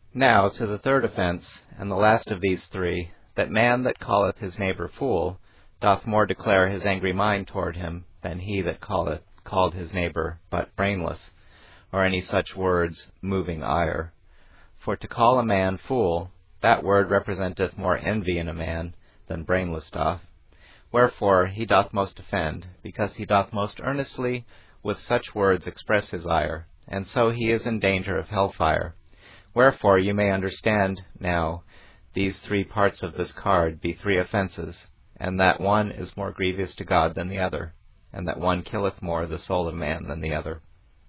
Now to the third offense, and the last of these three, that man that calleth his neighbor fool doth more declare his angry mind toward him than he that called his neighbor but brainless, or any such words moving ire. For to call a man fool, that word representeth more envy in a man than brainless doth. Wherefore he doth most offend, because he doth most earnestly with such words express his ire, and so he is in danger of hellfire. Wherefore you may understand now these three parts of this card be three offences, and that one is more grievous to God than the other, and that one killeth more the soul of man than the other.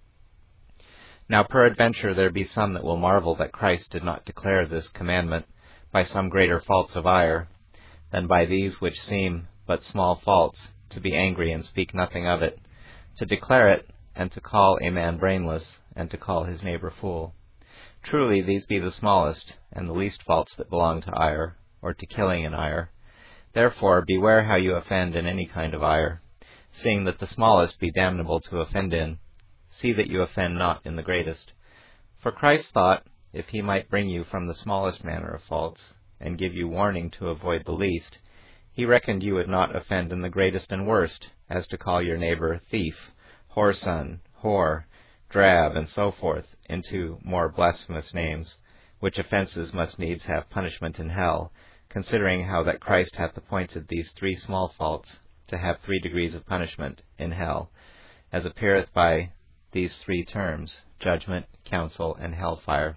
Now peradventure there be some that will marvel that Christ did not declare this commandment by some greater faults of ire, than by these which seem but small faults, to be angry and speak nothing of it, to declare it, and to call a man brainless, and to call his neighbor fool. Truly these be the smallest and the least faults that belong to ire, or to killing in ire. Therefore beware how you offend in any kind of ire, seeing that the smallest be damnable to offend in. See that you offend not in the greatest. For Christ thought, if he might bring you from the smallest manner of faults, and give you warning to avoid the least, he reckoned you would not offend in the greatest and worst, as to call your neighbor thief, whoreson, whore, drab, and so forth, into more blasphemous names, which offences must needs have punishment in hell, considering how that Christ hath appointed these three small faults to have 3 degrees of punishment in hell, as appeareth by these 3 terms, judgment, council, and hellfire.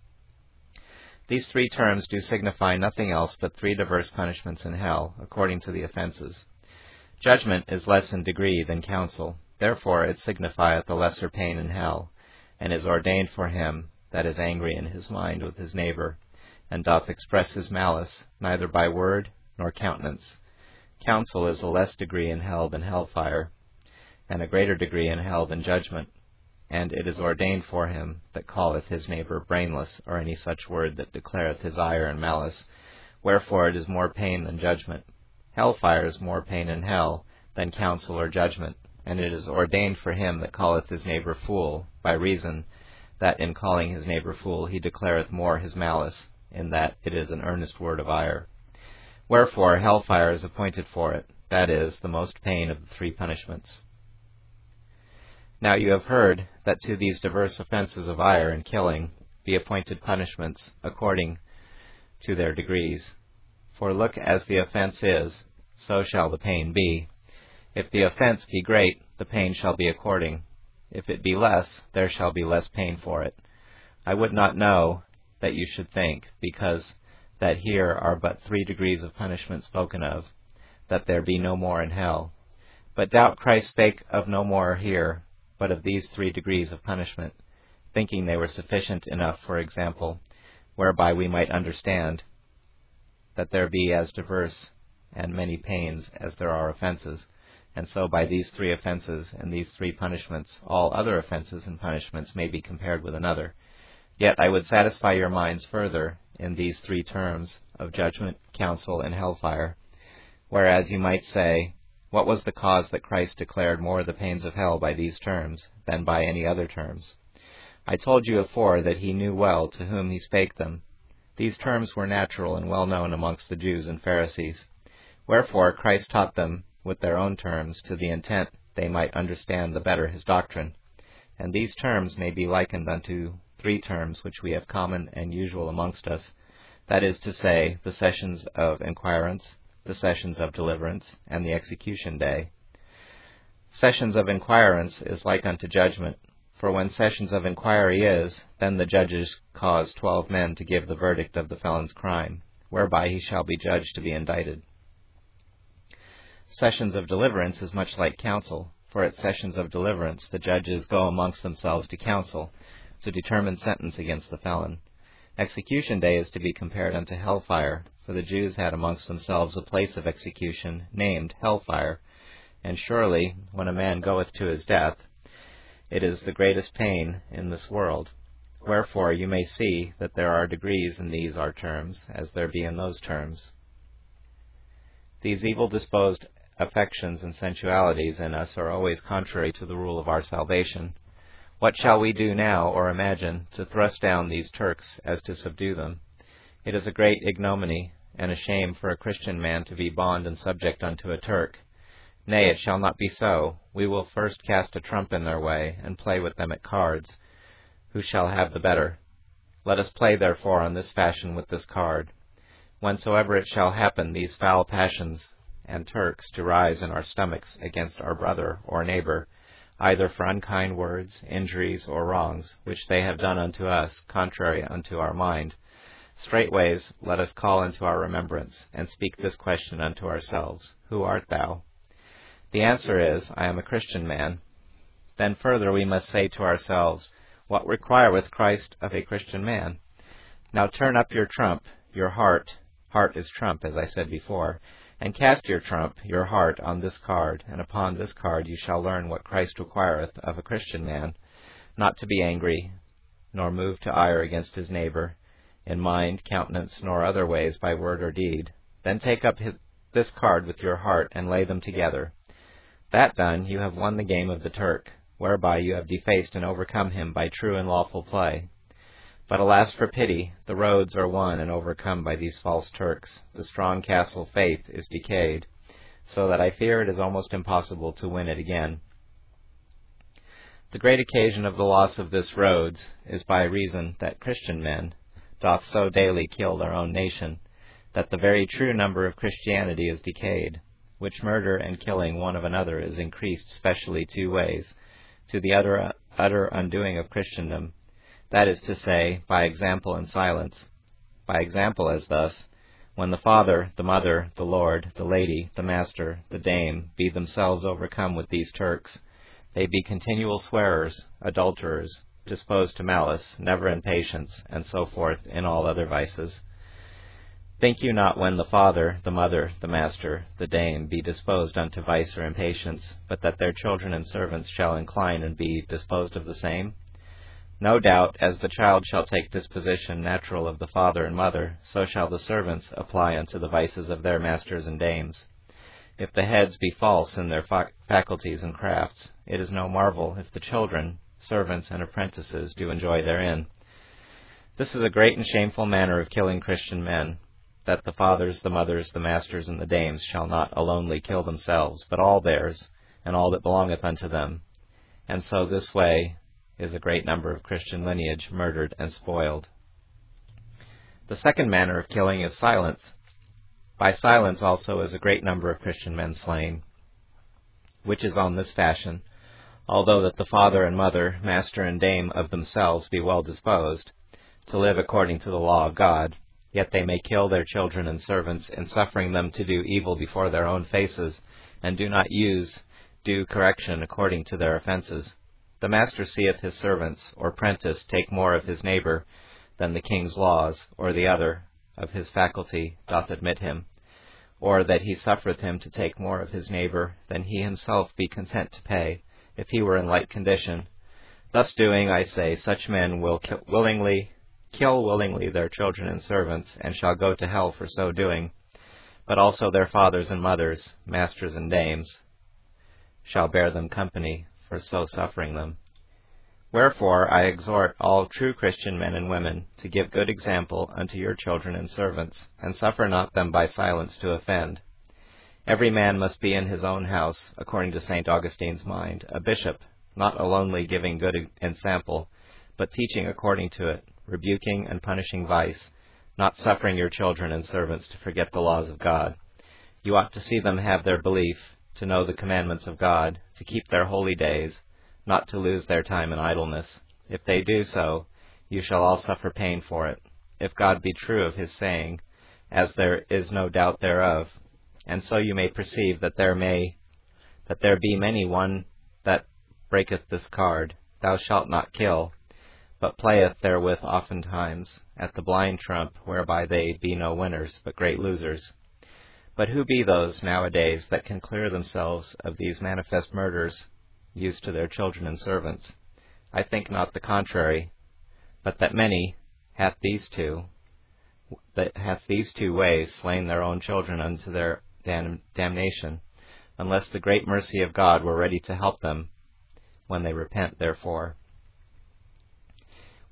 These 3 terms do signify nothing else but 3 diverse punishments in hell, according to the offences. Judgment is less in degree than counsel, therefore it signifieth a lesser pain in hell, and is ordained for him that is angry in his mind with his neighbor, and doth express his malice, neither by word nor countenance. Counsel is a less degree in hell than hellfire, and a greater degree in hell than judgment, and it is ordained for him that calleth his neighbor brainless, or any such word that declareth his ire and malice. Wherefore it is more pain than judgment. Hellfire is more pain in hell than counsel or judgment, and it is ordained for him that calleth his neighbor fool, by reason that in calling his neighbor fool he declareth more his malice, in that it is an earnest word of ire. Wherefore hellfire is appointed for it, that is, the most pain of the 3 punishments. Now you have heard that to these diverse offences of ire and killing be appointed punishments according to their degrees. For look as the offence is, so shall the pain be. If the offence be great, the pain shall be according. If it be less, there shall be less pain for it. I would not know that you should think, because that here are but 3 degrees of punishment spoken of, that there be no more in hell. But doubt Christ spake of no more here, but of these 3 degrees of punishment, thinking they were sufficient enough for example, whereby we might understand that there be as diverse and many pains as there are offences, and so by these 3 offences and these 3 punishments all other offences and punishments may be compared with another. Yet I would satisfy your minds further in these 3 terms of judgment, counsel, and hellfire, whereas you might say, what was the cause that Christ declared more the pains of hell by these terms than by any other terms? I told you afore that he knew well to whom he spake them. These terms were natural and well known amongst the Jews and Pharisees. Wherefore Christ taught them with their own terms, to the intent they might understand the better his doctrine. And these terms may be likened unto 3 terms which we have common and usual amongst us, that is to say, the sessions of inquirance, the sessions of deliverance, and the execution day. Sessions of inquirance is like unto judgment, for when sessions of inquiry is, then the judges cause 12 men to give the verdict of the felon's crime, whereby he shall be judged to be indicted. Sessions of deliverance is much like counsel, for at sessions of deliverance the judges go amongst themselves to counsel, to determine sentence against the felon. Execution day is to be compared unto hellfire, for the Jews had amongst themselves a place of execution named hellfire, and surely, when a man goeth to his death, it is the greatest pain in this world. Wherefore you may see that there are degrees in these our terms, as there be in those terms. These evil-disposed affections and sensualities in us are always contrary to the rule of our salvation. What shall we do now, or imagine, to thrust down these Turks as to subdue them? It is a great ignominy and a shame for a Christian man to be bond and subject unto a Turk. Nay, it shall not be so. We will first cast a trump in their way, and play with them at cards, who shall have the better. Let us play therefore on this fashion with this card. Whensoever it shall happen these foul passions and Turks to rise in our stomachs against our brother or neighbor, either for unkind words, injuries, or wrongs, which they have done unto us, contrary unto our mind, straightways let us call unto our remembrance, and speak this question unto ourselves, Who art thou? The answer is, I am a Christian man. Then further we must say to ourselves, What requireth Christ of a Christian man? Now turn up your trump, your heart is trump, as I said before, and cast your trump, your heart, on this card, and upon this card you shall learn what Christ requireth of a Christian man, not to be angry, nor moved to ire against his neighbor, in mind, countenance, nor other ways by word or deed. Then take up this card with your heart, and lay them together. That done, you have won the game of the Turk, whereby you have defaced and overcome him by true and lawful play. But alas for pity, the roads are won and overcome by these false Turks. The strong castle faith is decayed, so that I fear it is almost impossible to win it again. The great occasion of the loss of this Rhodes is by reason that Christian men doth so daily kill their own nation, that the very true number of Christianity is decayed, which murder and killing one of another is increased specially two ways, to the utter undoing of Christendom, that is to say, by example and silence. By example as thus, when the father, the mother, the lord, the lady, the master, the dame, be themselves overcome with these Turks, they be continual swearers, adulterers, disposed to malice, never in patience, and so forth in all other vices. Think you not when the father, the mother, the master, the dame, be disposed unto vice or impatience, but that their children and servants shall incline and be disposed of the same? No doubt, as the child shall take disposition natural of the father and mother, so shall the servants apply unto the vices of their masters and dames. If the heads be false in their faculties and crafts, it is no marvel if the children, servants, and apprentices do enjoy therein. This is a great and shameful manner of killing Christian men, that the fathers, the mothers, the masters, and the dames shall not alonely kill themselves, but all theirs, and all that belongeth unto them. And so this way is a great number of Christian lineage murdered and spoiled. The second manner of killing is silence. By silence also is a great number of Christian men slain, which is on this fashion, although that the father and mother, master and dame of themselves be well disposed to live according to the law of God, yet they may kill their children and servants in suffering them to do evil before their own faces, and do not use due correction according to their offenses. The master seeth his servants or prentice take more of his neighbor than the king's laws, or the other of his faculty doth admit him, or that he suffereth him to take more of his neighbor than he himself be content to pay, if he were in like condition. Thus doing, I say, such men will kill willingly their children and servants, and shall go to hell for so doing, but also their fathers and mothers, masters and dames, shall bear them company for so suffering them. Wherefore I exhort all true Christian men and women to give good example unto your children and servants, and suffer not them by silence to offend. Every man must be in his own house, according to St. Augustine's mind, a bishop, not alonely giving good ensample, but teaching according to it, rebuking and punishing vice, not suffering your children and servants to forget the laws of God. You ought to see them have their belief, to know the commandments of God, to keep their holy days, not to lose their time in idleness. If they do so, you shall all suffer pain for it, if God be true of his saying, as there is no doubt thereof. And so you may perceive that there be many one that breaketh this card, Thou shalt not kill, but playeth therewith oftentimes at the blind trump, whereby they be no winners, but great losers. But who be those nowadays that can clear themselves of these manifest murders used to their children and servants? I think not the contrary, but that many hath these two ways slain their own children unto their damnation, unless the great mercy of God were ready to help them when they repent therefore.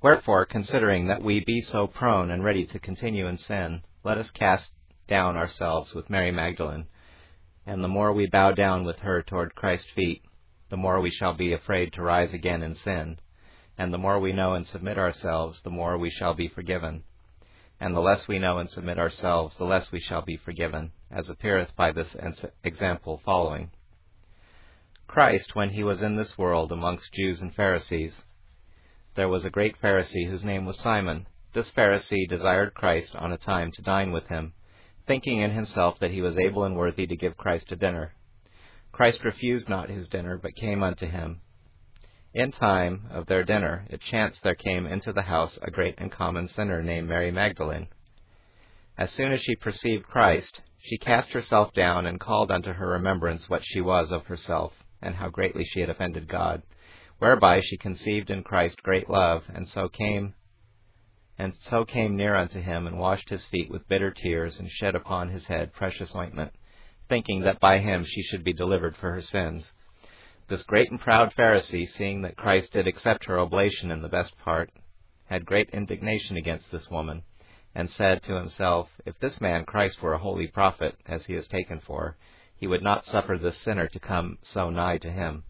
Wherefore, considering that we be so prone and ready to continue in sin, let us cast down ourselves with Mary Magdalene, and the more we bow down with her toward Christ's feet, the more we shall be afraid to rise again in sin, and the more we know and submit ourselves, the more we shall be forgiven. And the less we know and submit ourselves, the less we shall be forgiven, as appeareth by this example following. Christ, when he was in this world amongst Jews and Pharisees, there was a great Pharisee whose name was Simon. This Pharisee desired Christ on a time to dine with him, thinking in himself that he was able and worthy to give Christ a dinner. Christ refused not his dinner, but came unto him. In time of their dinner it chanced there came into the house a great and common sinner named Mary Magdalene. As soon as she perceived Christ, she cast herself down and called unto her remembrance what she was of herself, and how greatly she had offended God, whereby she conceived in Christ great love, and so came near unto him, and washed his feet with bitter tears, and shed upon his head precious ointment, thinking that by him she should be delivered for her sins. This great and proud Pharisee, seeing that Christ did accept her oblation in the best part, had great indignation against this woman, and said to himself, If this man Christ were a holy prophet, as he is taken for, he would not suffer this sinner to come so nigh to him.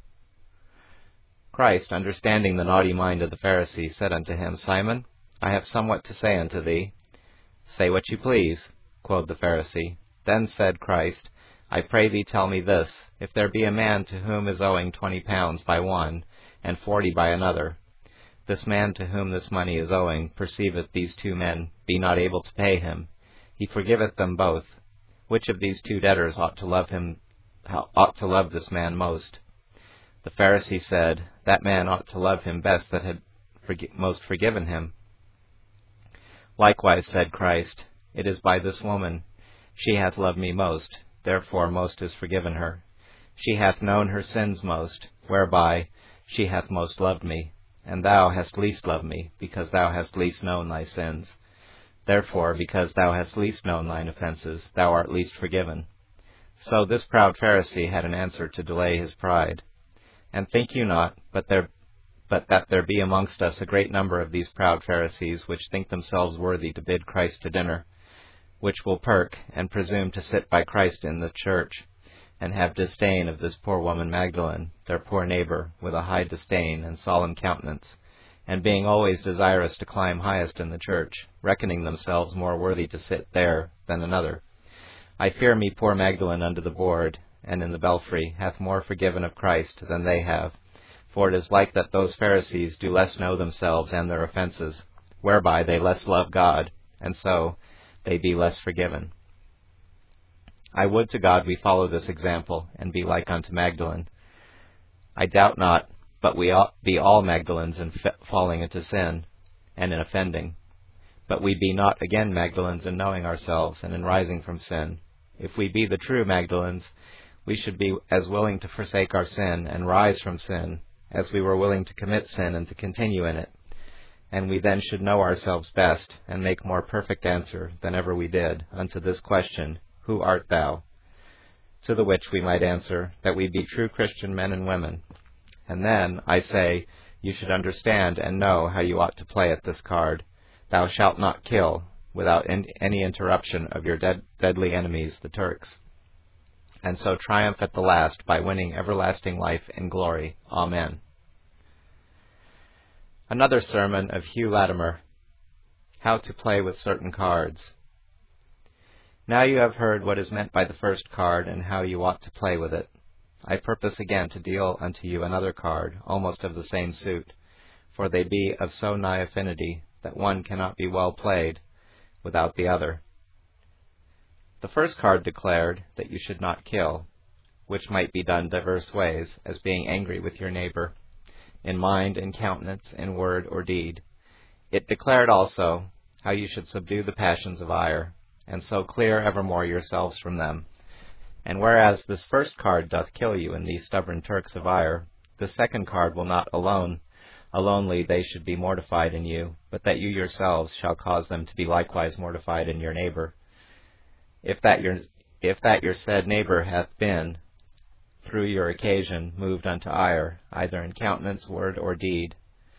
Christ, understanding the naughty mind of the Pharisee, said unto him, Simon, I have somewhat to say unto thee. Say what you please, quoth the Pharisee. Then said Christ, I pray thee tell me this, if there be a man to whom is owing 20 pounds by one, and 40 by another, this man to whom this money is owing perceiveth these 2 men be not able to pay him, he forgiveth them both. Which of these 2 debtors ought to love this man most? The Pharisee said, That man ought to love him best that had most forgiven him. Likewise said Christ, It is by this woman. She hath loved me most, therefore most is forgiven her. She hath known her sins most, whereby she hath most loved me. And thou hast least loved me, because thou hast least known thy sins. Therefore, because thou hast least known thine offences, thou art least forgiven. So this proud Pharisee had an answer to delay his pride. And think you not, but that there be amongst us a great number of these proud Pharisees, which think themselves worthy to bid Christ to dinner, which will perk, and presume to sit by Christ in the church, and have disdain of this poor woman Magdalene, their poor neighbor, with a high disdain and solemn countenance, and being always desirous to climb highest in the church, reckoning themselves more worthy to sit there than another. I fear me poor Magdalene under the board, and in the belfry, hath more forgiven of Christ than they have. For it is like that those Pharisees do less know themselves and their offences, whereby they less love God, and so they be less forgiven. I would to God we follow this example, and be like unto Magdalene. I doubt not, but we ought be all Magdalenes in falling into sin, and in offending. But we be not again Magdalenes in knowing ourselves, and in rising from sin. If we be the true Magdalenes, we should be as willing to forsake our sin and rise from sin as we were willing to commit sin and to continue in it. And we then should know ourselves best, and make more perfect answer than ever we did unto this question, Who art thou? To the which we might answer, that we be true Christian men and women. And then, I say, you should understand and know how you ought to play at this card. Thou shalt not kill, without any interruption of your deadly enemies, the Turks, and so triumph at the last by winning everlasting life in glory. Amen. Another sermon of Hugh Latimer, How to Play with Certain Cards. Now you have heard what is meant by the first card, and how you ought to play with it. I purpose again to deal unto you another card, almost of the same suit, for they be of so nigh affinity, that one cannot be well played without the other. The first card declared that you should not kill, which might be done diverse ways, as being angry with your neighbor, in mind, in countenance, in word, or deed. It declared also how you should subdue the passions of ire, and so clear evermore yourselves from them. And whereas this first card doth kill you in these stubborn Turks of ire, the second card will not alonely they should be mortified in you, but that you yourselves shall cause them to be likewise mortified in your neighbor. If that your said neighbor hath been, through your occasion, moved unto ire, either in countenance, word, or deed,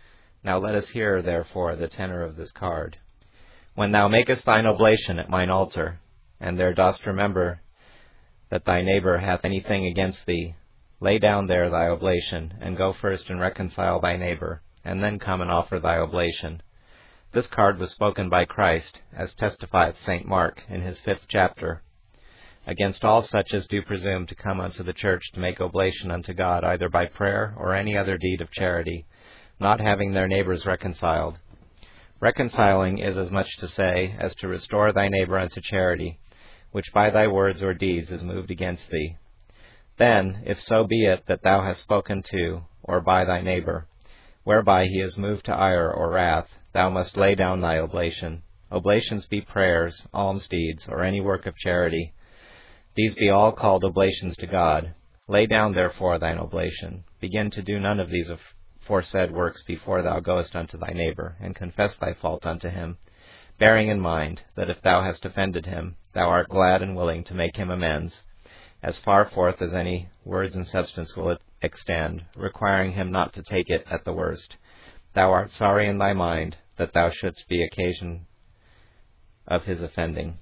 Now let us hear, therefore, the tenor of this card. When thou makest thine oblation at mine altar, and there dost remember that thy neighbor hath anything against thee, lay down there thy oblation, and go first and reconcile thy neighbor, and then come and offer thy oblation. This card was spoken by Christ, as testifieth St. Mark in his 5th chapter, against all such as do presume to come unto the church to make oblation unto God, either by prayer or any other deed of charity, not having their neighbors reconciled. Reconciling is as much to say as to restore thy neighbor unto charity, which by thy words or deeds is moved against thee. Then, if so be it that thou hast spoken to, or by thy neighbor, whereby he is moved to ire or wrath, thou must lay down thy oblation. Oblations be prayers, alms deeds, or any work of charity. These be all called oblations to God. Lay down therefore thine oblation. Begin to do none of these aforesaid works before thou goest unto thy neighbor, and confess thy fault unto him, bearing in mind that if thou hast offended him, thou art glad and willing to make him amends, as far forth as any words and substance will extend, requiring him not to take it at the worst. Thou art sorry in thy mind that thou shouldst be occasion of his offending.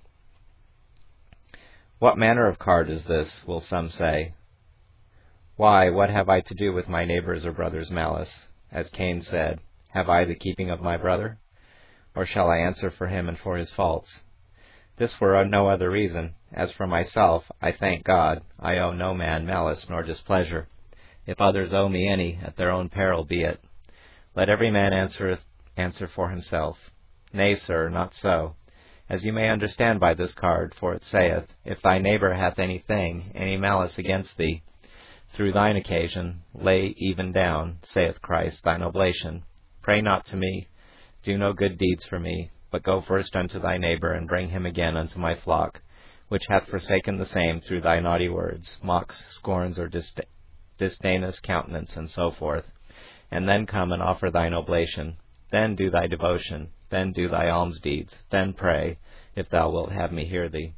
What manner of card is this, will some say? Why, what have I to do with my neighbor's or brother's malice? As Cain said, have I the keeping of my brother? Or shall I answer for him and for his faults? This were no other reason. As for myself, I thank God, I owe no man malice nor displeasure. If others owe me any, at their own peril be it. Let every man answer for himself. Nay, sir, not so. As you may understand by this card, for it saith, if thy neighbor hath any malice against thee, through thine occasion, lay even down, saith Christ, thine oblation. Pray not to me, do no good deeds for me, but go first unto thy neighbor, and bring him again unto my flock, which hath forsaken the same through thy naughty words, mocks, scorns, or disdainous countenance, and so forth. And then come and offer thine oblation. Then do thy devotion. Then do thy alms deeds. Then pray, if thou wilt have me hear thee.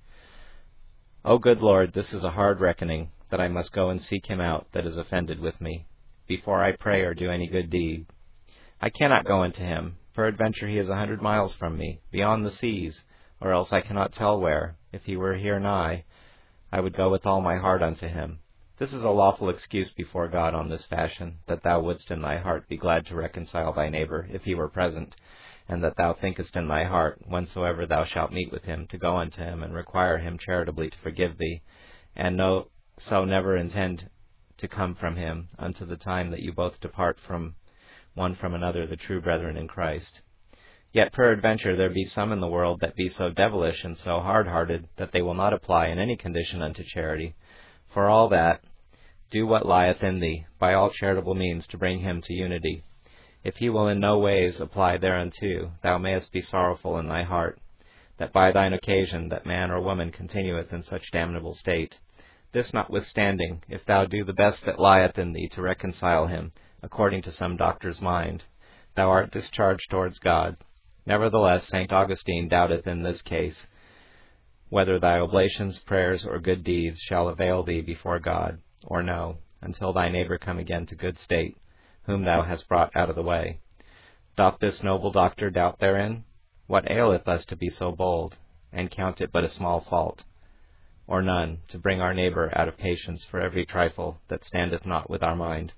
O good Lord, this is a hard reckoning, that I must go and seek him out that is offended with me, before I pray or do any good deed. I cannot go unto him. Peradventure he is 100 miles from me, beyond the seas, or else I cannot tell where. If he were here nigh, I would go with all my heart unto him. This is a lawful excuse before God on this fashion, that thou wouldst in thy heart be glad to reconcile thy neighbor, if he were present, and that thou thinkest in thy heart, whensoever thou shalt meet with him, to go unto him, and require him charitably to forgive thee, and so never intend to come from him, unto the time that you both depart from one from another, the true brethren in Christ. Yet peradventure there be some in the world that be so devilish and so hard-hearted, that they will not apply in any condition unto charity. For all that, do what lieth in thee, by all charitable means, to bring him to unity. If he will in no ways apply thereunto, thou mayest be sorrowful in thy heart, that by thine occasion that man or woman continueth in such damnable state. This notwithstanding, if thou do the best that lieth in thee to reconcile him, according to some doctor's mind, thou art discharged towards God. Nevertheless, St. Augustine doubteth in this case, whether thy oblations, prayers, or good deeds shall avail thee before God, or no, until thy neighbor come again to good state, whom thou hast brought out of the way. Doth this noble doctor doubt therein? What aileth us to be so bold, and count it but a small fault, or none, to bring our neighbor out of patience for every trifle that standeth not with our mind?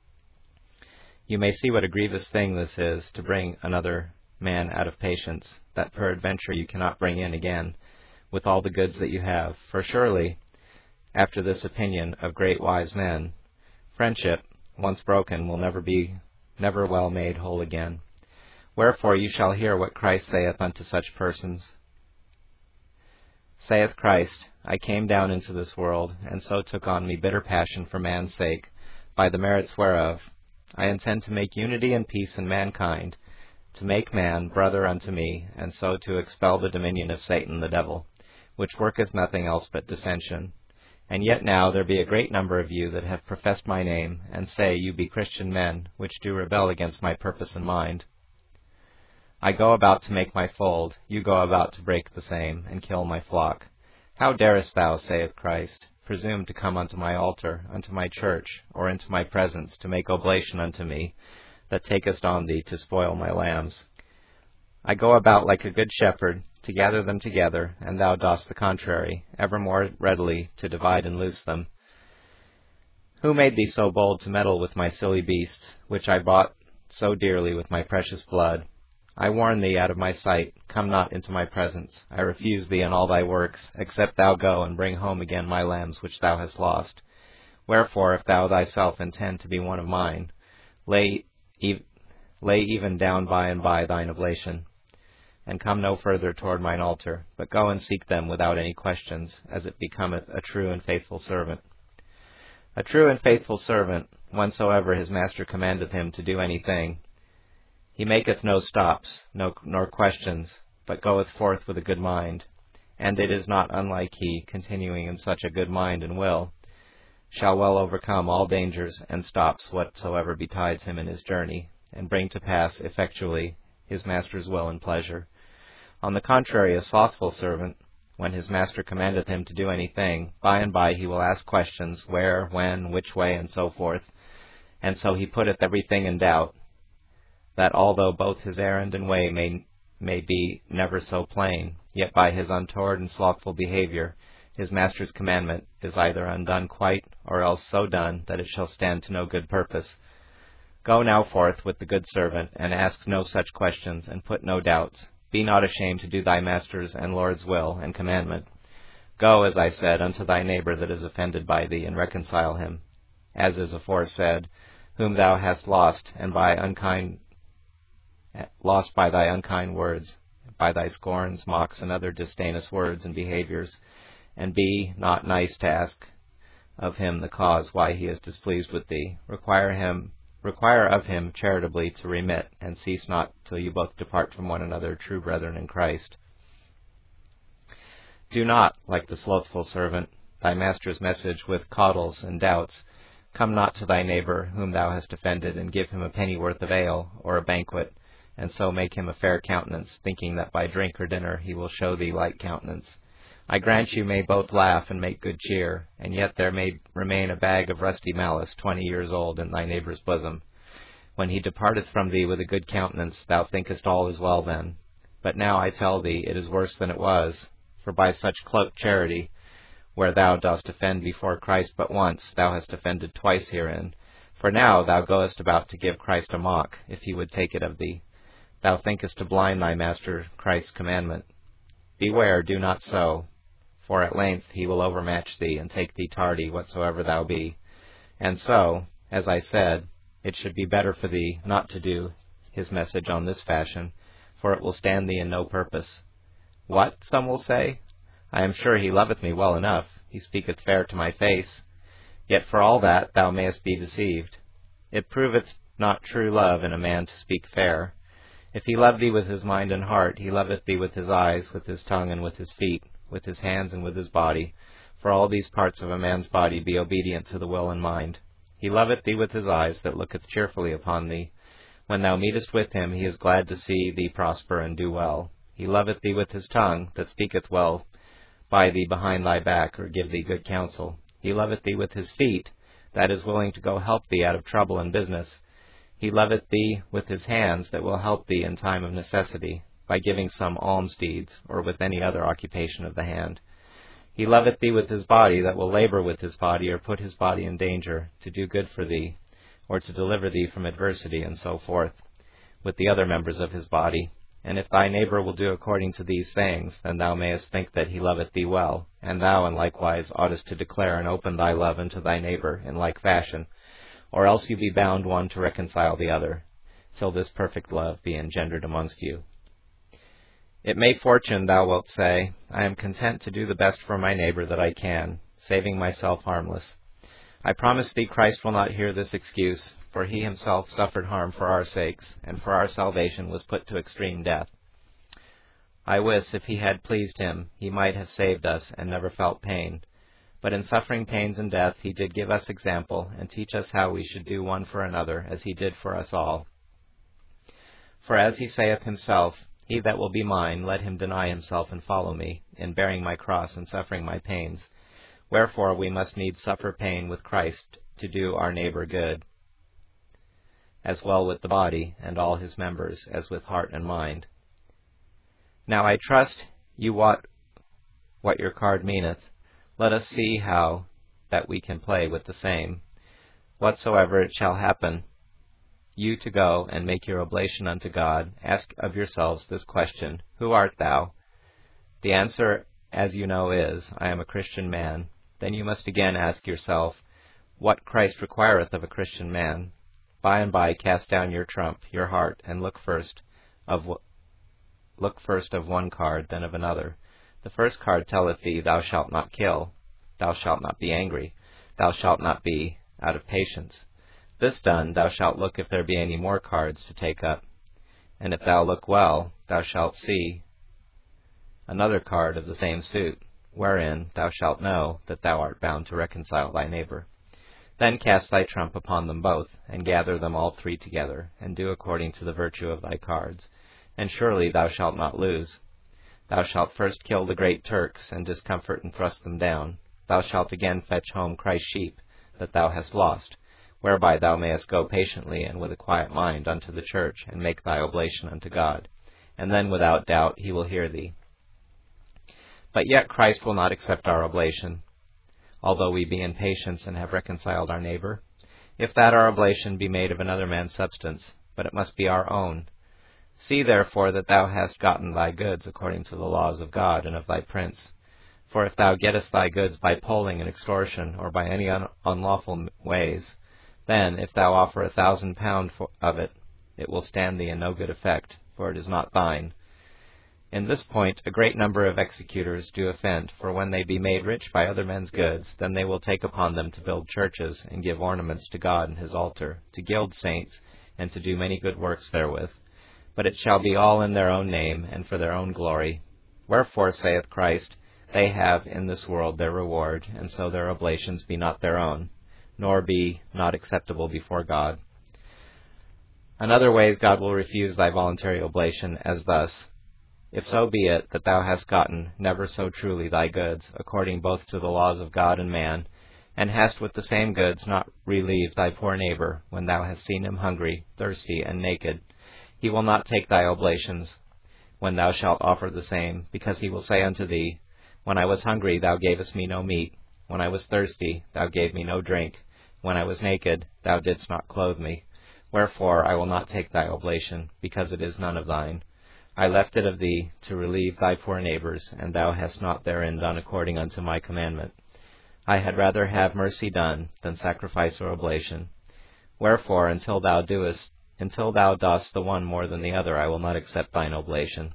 You may see what a grievous thing this is, to bring another man out of patience, that peradventure you cannot bring in again, with all the goods that you have. For surely, after this opinion of great wise men, friendship, once broken, will never well made whole again. Wherefore you shall hear what Christ saith unto such persons. Saith Christ, I came down into this world, and so took on me bitter passion for man's sake, by the merits whereof I intend to make unity and peace in mankind, to make man brother unto me, and so to expel the dominion of Satan the devil, which worketh nothing else but dissension. And yet now there be a great number of you that have professed my name, and say you be Christian men, which do rebel against my purpose and mind. I go about to make my fold, you go about to break the same, and kill my flock. How darest thou, saith Christ, presume to come unto my altar, unto my church, or into my presence, to make oblation unto me, that takest on thee to spoil my lambs. I go about like a good shepherd, to gather them together, and thou dost the contrary, ever more readily to divide and loose them. Who made thee so bold to meddle with my silly beasts, which I bought so dearly with my precious blood? I warn thee out of my sight, come not into my presence. I refuse thee in all thy works, except thou go and bring home again my lambs which thou hast lost. Wherefore, if thou thyself intend to be one of mine, lay even down by and by thine oblation, and come no further toward mine altar, but go and seek them without any questions, as it becometh a true and faithful servant. A true and faithful servant, whensoever his master commandeth him to do anything, he maketh no stops, nor questions, but goeth forth with a good mind. And it is not unlike he, continuing in such a good mind and will, shall well overcome all dangers and stops whatsoever betides him in his journey, and bring to pass effectually his master's will and pleasure. On the contrary, a slothful servant, when his master commandeth him to do anything, by and by he will ask questions, where, when, which way, and so forth, and so he putteth everything in doubt, that although both his errand and way may be never so plain, yet by his untoward and slothful behavior his master's commandment is either undone quite, or else so done that it shall stand to no good purpose. Go now forth with the good servant, and ask no such questions, and put no doubts. Be not ashamed to do thy master's and Lord's will and commandment. Go, as I said, unto thy neighbor that is offended by thee, and reconcile him, as is aforesaid, whom thou hast lost, and lost by thy unkind words, by thy scorns, mocks, and other disdainous words and behaviors, and be not nice to ask of him the cause why he is displeased with thee. Require of him charitably to remit, and cease not till you both depart from one another, true brethren in Christ. Do not, like the slothful servant, thy master's message with caudles and doubts. Come not to thy neighbor whom thou hast offended, and give him a pennyworth of ale, or a banquet, and so make him a fair countenance, thinking that by drink or dinner he will show thee like countenance. I grant you may both laugh and make good cheer, and yet there may remain a bag of rusty malice 20 years old in thy neighbor's bosom. When he departeth from thee with a good countenance, thou thinkest all is well then. But now I tell thee, it is worse than it was. For by such cloaked charity, where thou dost offend before Christ but once, thou hast offended twice herein. For now thou goest about to give Christ a mock, if he would take it of thee. Thou thinkest to blind thy master Christ's commandment. Beware, do not so. For at length he will overmatch thee, and take thee tardy whatsoever thou be. And so, as I said, it should be better for thee not to do his message on this fashion, for it will stand thee in no purpose. What? Some will say. I am sure he loveth me well enough. He speaketh fair to my face. Yet for all that thou mayest be deceived. It proveth not true love in a man to speak fair. If he love thee with his mind and heart, he loveth thee with his eyes, with his tongue, and with his feet, with his hands and with his body. For all these parts of a man's body be obedient to the will and mind. He loveth thee with his eyes, that looketh cheerfully upon thee. When thou meetest with him, he is glad to see thee prosper and do well. He loveth thee with his tongue, that speaketh well by thee behind thy back, or give thee good counsel. He loveth thee with his feet, that is willing to go help thee out of trouble and business. He loveth thee with his hands, that will help thee in time of necessity, by giving some alms deeds, or with any other occupation of the hand. He loveth thee with his body, that will labor with his body, or put his body in danger, to do good for thee, or to deliver thee from adversity, and so forth, with the other members of his body. And if thy neighbor will do according to these sayings, then thou mayest think that he loveth thee well, and thou in likewise oughtest to declare and open thy love unto thy neighbor in like fashion, or else you be bound one to reconcile the other, till this perfect love be engendered amongst you. It may fortune, thou wilt say, I am content to do the best for my neighbor that I can, saving myself harmless. I promise thee Christ will not hear this excuse, for he himself suffered harm for our sakes, and for our salvation was put to extreme death. I wis, if he had pleased him, he might have saved us, and never felt pain. But in suffering pains and death he did give us example, and teach us how we should do one for another, as he did for us all. For as he saith himself, He that will be mine, let him deny himself and follow me, in bearing my cross and suffering my pains. Wherefore we must needs suffer pain with Christ to do our neighbor good. as well with the body and all his members as with heart and mind. Now I trust you wot what your card meaneth. Let us see how that we can play with the same. Whatsoever it shall happen, you to go and make your oblation unto God, ask of yourselves this question, Who art thou? The answer, as you know, is, I am a Christian man. Then you must again ask yourself, what Christ requireth of a Christian man. By and by cast down your trump, your heart, and look first of one card, then of another. The first card telleth thee, Thou shalt not kill, thou shalt not be angry, thou shalt not be out of patience. This done, thou shalt look if there be any more cards to take up. And if thou look well, thou shalt see another card of the same suit, wherein thou shalt know that thou art bound to reconcile thy neighbor. Then cast thy trump upon them both, and gather them all three together, and do according to the virtue of thy cards. And surely thou shalt not lose. Thou shalt first kill the great Turks, and discomfort and thrust them down. Thou shalt again fetch home Christ's sheep that thou hast lost, whereby thou mayest go patiently and with a quiet mind unto the church, and make thy oblation unto God. And then without doubt he will hear thee. But yet Christ will not accept our oblation, although we be in patience and have reconciled our neighbor, if that our oblation be made of another man's substance, but it must be our own. See therefore that thou hast gotten thy goods according to the laws of God and of thy prince. For if thou gettest thy goods by polling and extortion, or by any unlawful ways, then, if thou offer 1,000 pounds of it, it will stand thee in no good effect, for it is not thine. In this point a great number of executors do offend, for when they be made rich by other men's goods, then they will take upon them to build churches, and give ornaments to God and his altar, to gild saints, and to do many good works therewith. But it shall be all in their own name, and for their own glory. Wherefore, saith Christ, they have in this world their reward, and so their oblations be not their own, nor be not acceptable before God. Another ways God will refuse thy voluntary oblation, as thus, if so be it that thou hast gotten never so truly thy goods, according both to the laws of God and man, and hast with the same goods not relieved thy poor neighbor, when thou hast seen him hungry, thirsty, and naked, he will not take thy oblations, when thou shalt offer the same, because he will say unto thee, When I was hungry, thou gavest me no meat. When I was thirsty, thou gavest me no drink. When I was naked, thou didst not clothe me. Wherefore I will not take thy oblation, because it is none of thine. I left it of thee to relieve thy poor neighbors, and thou hast not therein done according unto my commandment. I had rather have mercy done than sacrifice or oblation. Wherefore, until thou dost the one more than the other, I will not accept thine oblation.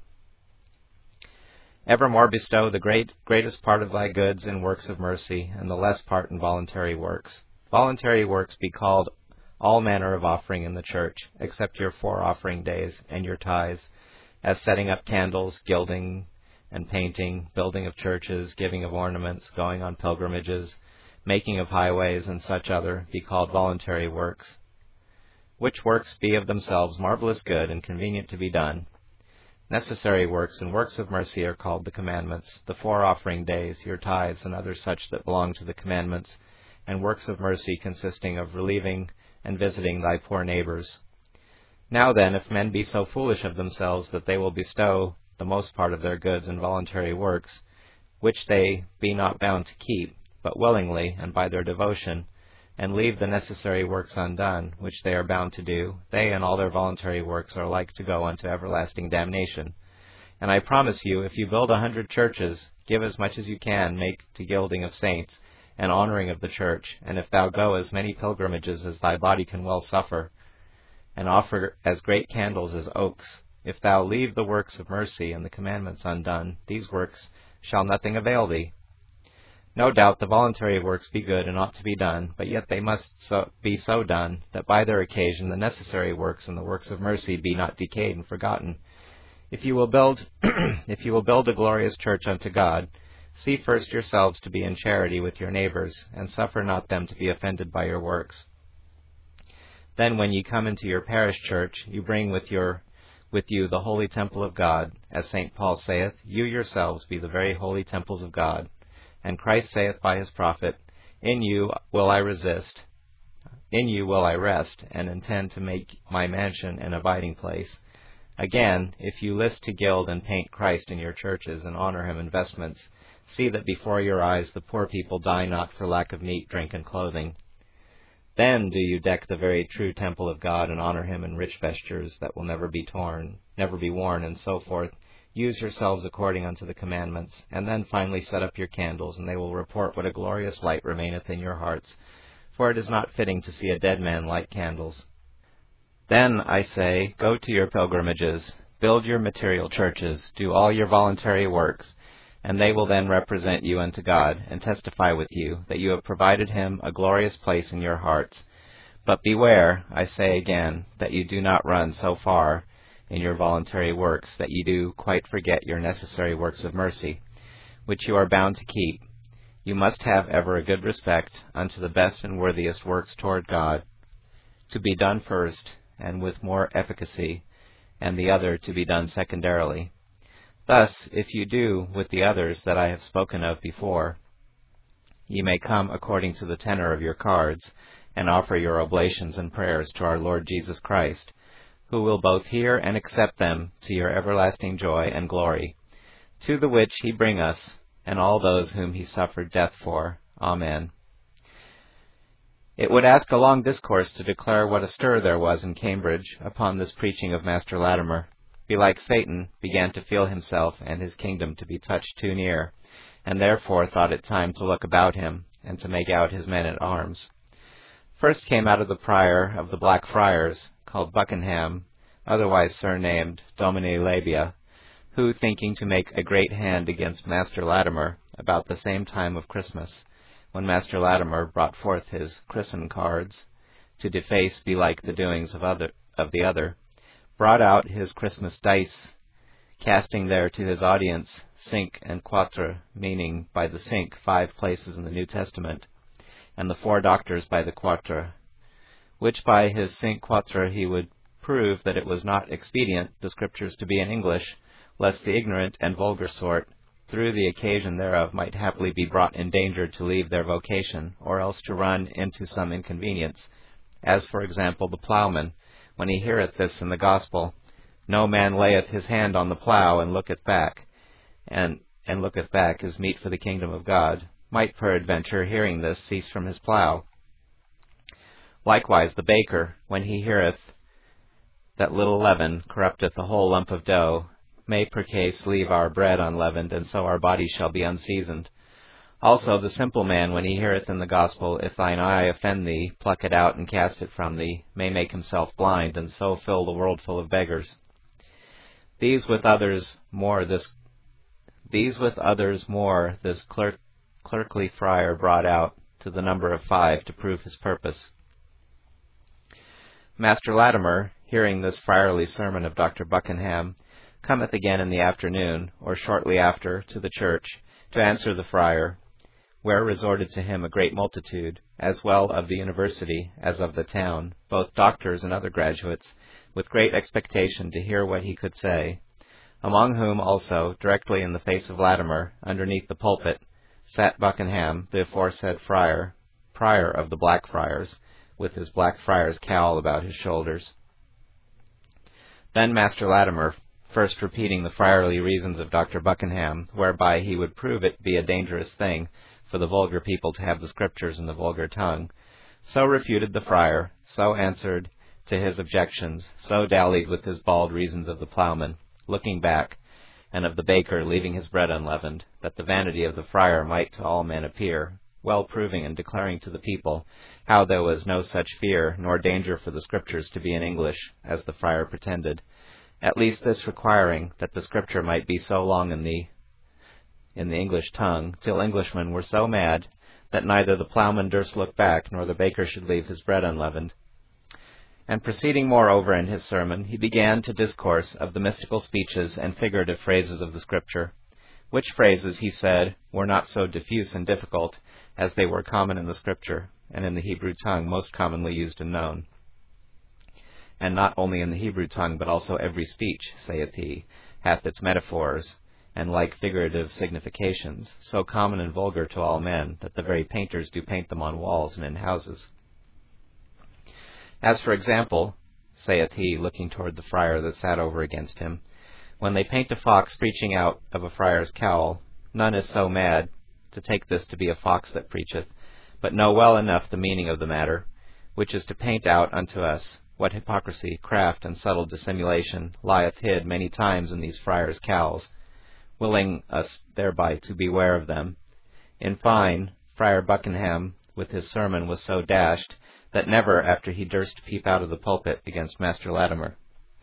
Evermore bestow the greatest part of thy goods in works of mercy, and the less part in voluntary works. Voluntary works be called all manner of offering in the church, except your 4 offering days, and your tithes, as setting up candles, gilding and painting, building of churches, giving of ornaments, going on pilgrimages, making of highways, and such other, be called voluntary works, which works be of themselves marvelous good and convenient to be done. Necessary works and works of mercy are called the commandments, the 4 offering days, your tithes, and others such that belong to the commandments, and works of mercy consisting of relieving and visiting thy poor neighbors. Now then, if men be so foolish of themselves that they will bestow the most part of their goods in voluntary works, which they be not bound to keep, but willingly, and by their devotion, and leave the necessary works undone, which they are bound to do, they and all their voluntary works are like to go unto everlasting damnation. And I promise you, if you build 100 churches, give as much as you can, make to gilding of saints, and honoring of the church, and if thou go as many pilgrimages as thy body can well suffer, and offer as great candles as oaks, if thou leave the works of mercy and the commandments undone, these works shall nothing avail thee. No doubt the voluntary works be good and ought to be done, but yet they must be so done that by their occasion the necessary works and the works of mercy be not decayed and forgotten. If you will build a glorious church unto God, see first yourselves to be in charity with your neighbors, and suffer not them to be offended by your works. Then when ye come into your parish church, you bring with you the holy temple of God, as St. Paul saith, you yourselves be the very holy temples of God. And Christ saith by his prophet, In you will I resist, In you will I rest, and intend to make my mansion an abiding place. Again, if you list to gild and paint Christ in your churches, and honor him in vestments, see that before your eyes the poor people die not for lack of meat, drink, and clothing. Then do you deck the very true temple of God, and honor him in rich vestures that will never be worn, and so forth. Use yourselves according unto the commandments, and then finally set up your candles, and they will report what a glorious light remaineth in your hearts. For it is not fitting to see a dead man light candles. Then, I say, go to your pilgrimages, build your material churches, do all your voluntary works, and they will then represent you unto God, and testify with you, that you have provided him a glorious place in your hearts. But beware, I say again, that you do not run so far in your voluntary works, that ye do quite forget your necessary works of mercy, which you are bound to keep. You must have ever a good respect unto the best and worthiest works toward God, to be done first, and with more efficacy, and the other to be done secondarily. Thus, if you do with the others that I have spoken of before, ye may come according to the tenor of your cards, and offer your oblations and prayers to our Lord Jesus Christ, who will both hear and accept them to your everlasting joy and glory, to the which he bring us, and all those whom he suffered death for. Amen. It would ask a long discourse to declare what a stir there was in Cambridge upon this preaching of Master Latimer. Belike Satan began to feel himself and his kingdom to be touched too near, and therefore thought it time to look about him, and to make out his men at arms. First came out of the prior of the Black Friars, called Buckingham, otherwise surnamed Domine Labia, who, thinking to make a great hand against Master Latimer about the same time of Christmas, when Master Latimer brought forth his christen cards, to deface belike the doings of the other, brought out his Christmas dice, casting there to his audience cinque and quatre, meaning by the cinque 5 places in the New Testament, and the 4 doctors by the quatre, which by his cinque quatre he would prove that it was not expedient the Scriptures to be in English, lest the ignorant and vulgar sort, through the occasion thereof, might happily be brought in danger to leave their vocation, or else to run into some inconvenience, as for example the ploughman, when he heareth this in the gospel, no man layeth his hand on the plough and looketh back, and looketh back is meet for the kingdom of God, might peradventure, hearing this, cease from his plough. Likewise the baker, when he heareth that little leaven corrupteth the whole lump of dough, may percase leave our bread unleavened, and so our bodies shall be unseasoned. Also the simple man, when he heareth in the gospel, if thine eye offend thee, pluck it out and cast it from thee, may make himself blind, and so fill the world full of beggars. These with others more this clerkly friar brought out, to the number of 5, to prove his purpose. Master Latimer, hearing this friarly sermon of Dr. Buckingham, cometh again in the afternoon, or shortly after, to the church, to answer the friar, where resorted to him a great multitude, as well of the university as of the town, both doctors and other graduates, with great expectation to hear what he could say, among whom also, directly in the face of Latimer, underneath the pulpit, sat Buckingham, the aforesaid friar, prior of the Black Friars, with his Black Friar's cowl about his shoulders. Then Master Latimer, first repeating the friarly reasons of Dr. Buckingham, whereby he would prove it be a dangerous thing for the vulgar people to have the Scriptures in the vulgar tongue, so refuted the friar, so answered to his objections, so dallied with his bald reasons of the ploughman, looking back, and of the baker leaving his bread unleavened, that the vanity of the friar might to all men appear, well proving and declaring to the people how there was no such fear nor danger for the Scriptures to be in English, as the friar pretended, at least this requiring that the Scripture might be so long in the English tongue, till Englishmen were so mad that neither the ploughman durst look back, nor the baker should leave his bread unleavened. And proceeding moreover in his sermon, he began to discourse of the mystical speeches and figurative phrases of the Scripture, which phrases, he said, were not so diffuse and difficult as they were common in the Scripture, and in the Hebrew tongue most commonly used and known. And not only in the Hebrew tongue, but also every speech, saith he, hath its metaphors, and like figurative significations, so common and vulgar to all men, that the very painters do paint them on walls and in houses. As for example, saith he, looking toward the friar that sat over against him, when they paint a fox preaching out of a friar's cowl, none is so mad to take this to be a fox that preacheth, but know well enough the meaning of the matter, which is to paint out unto us what hypocrisy, craft, and subtle dissimulation lieth hid many times in these friars' cowls, willing us thereby to beware of them. In fine, Friar Buckingham with his sermon was so dashed that never after he durst peep out of the pulpit against Master Latimer.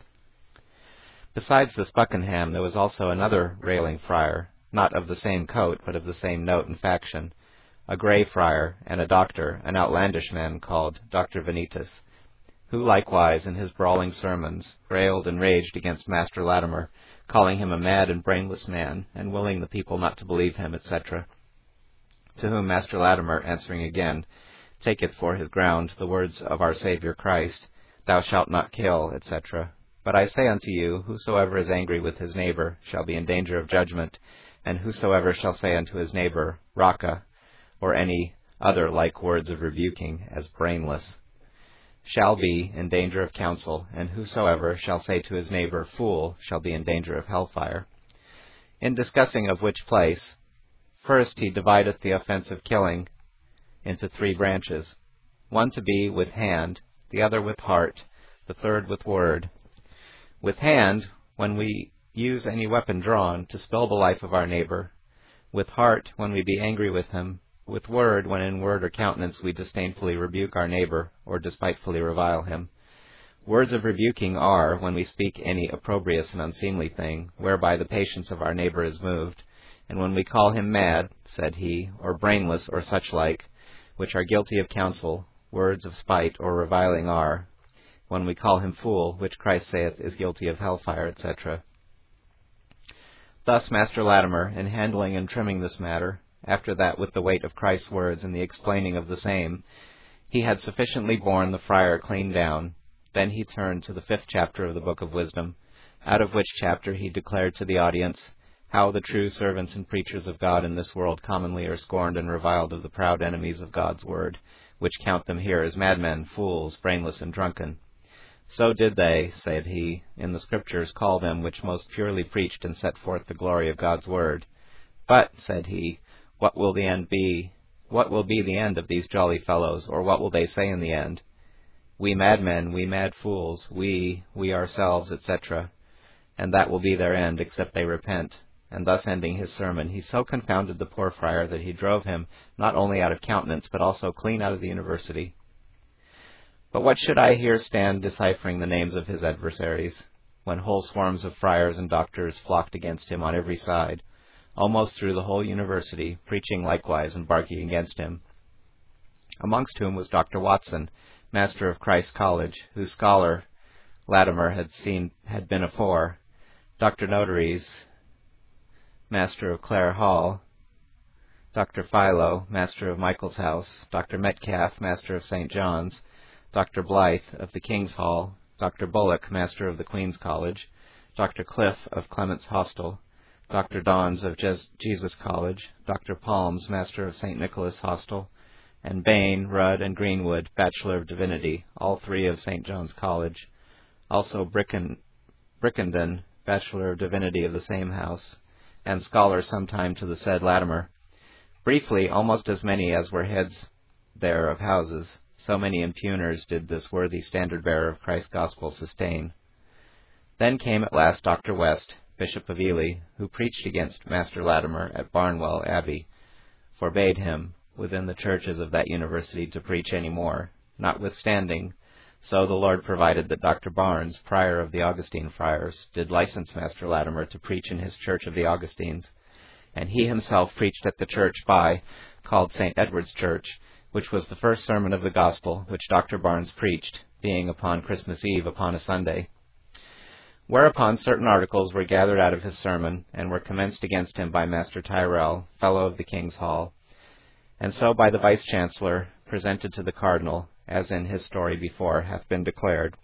Besides this Buckingham, there was also another railing friar, not of the same coat, but of the same note and faction, a grey friar, and a doctor, an outlandish man called Dr. Vanitas, who likewise in his brawling sermons railed and raged against Master Latimer, calling him a mad and brainless man, and willing the people not to believe him, etc. To whom Master Latimer, answering again, taketh for his ground the words of our Saviour Christ, Thou shalt not kill, etc. But I say unto you, whosoever is angry with his neighbor shall be in danger of judgment, and whosoever shall say unto his neighbor, Raca, or any other like words of rebuking, as brainless, shall be in danger of council, and whosoever shall say to his neighbor, Fool, shall be in danger of hellfire. In discussing of which place, first he divideth the offense of killing into 3 branches, one to be with hand, the other with heart, the third with word. With hand, when we use any weapon drawn to spill the life of our neighbor. With heart, when we be angry with him. With word, when in word or countenance we disdainfully rebuke our neighbor, or despitefully revile him. Words of rebuking are, when we speak any opprobrious and unseemly thing, whereby the patience of our neighbor is moved, and when we call him mad, said he, or brainless, or such like, which are guilty of counsel, words of spite or reviling are, when we call him fool, which Christ saith is guilty of hellfire, etc. Thus Master Latimer, in handling and trimming this matter, after that with the weight of Christ's words and the explaining of the same, he had sufficiently borne the friar clean down. Then he turned to the 5th chapter of the Book of Wisdom, out of which chapter he declared to the audience how the true servants and preachers of God in this world commonly are scorned and reviled of the proud enemies of God's word, which count them here as madmen, fools, brainless, and drunken. So did they, said he, in the Scriptures call them which most purely preached and set forth the glory of God's word. But, said he, what will the end be? What will be the end of these jolly fellows, or what will they say in the end? We madmen, we mad fools, we ourselves, etc. And that will be their end, except they repent. And thus ending his sermon, he so confounded the poor friar that he drove him not only out of countenance, but also clean out of the university. But what should I here stand deciphering the names of his adversaries, when whole swarms of friars and doctors flocked against him on every side, almost through the whole university, preaching likewise and barking against him, amongst whom was Dr. Watson, master of Christ's College, whose scholar Latimer had been afore, Dr. Notaries, master of Clare Hall, Dr. Philo, master of Michael's House, Dr. Metcalf, master of St. John's, Dr. Blythe of the King's Hall, Dr. Bullock, master of the Queen's College, Dr. Cliff of Clement's Hostel, Dr. Dons of Jesus College, Dr. Palms, master of St. Nicholas Hostel, and Bain, Rudd, and Greenwood, Bachelor of Divinity, all 3 of St. John's College, also Brickenden, Bachelor of Divinity of the same house, and scholar sometime to the said Latimer. Briefly, almost as many as were heads there of houses, so many impugners did this worthy standard-bearer of Christ's gospel sustain. Then came at last Dr. West, Bishop of Ely, who preached against Master Latimer at Barnwell Abbey, forbade him, within the churches of that university, to preach any more. Notwithstanding, so the Lord provided that Dr. Barnes, prior of the Augustine friars, did license Master Latimer to preach in his church of the Augustines, and he himself preached at the church called St. Edward's Church, which was the first sermon of the gospel which Dr. Barnes preached, being upon Christmas Eve upon a Sunday. Whereupon certain articles were gathered out of his sermon, and were commenced against him by Master Tyrrell, fellow of the King's Hall, and so by the Vice-Chancellor presented to the Cardinal, as in his story before hath been declared.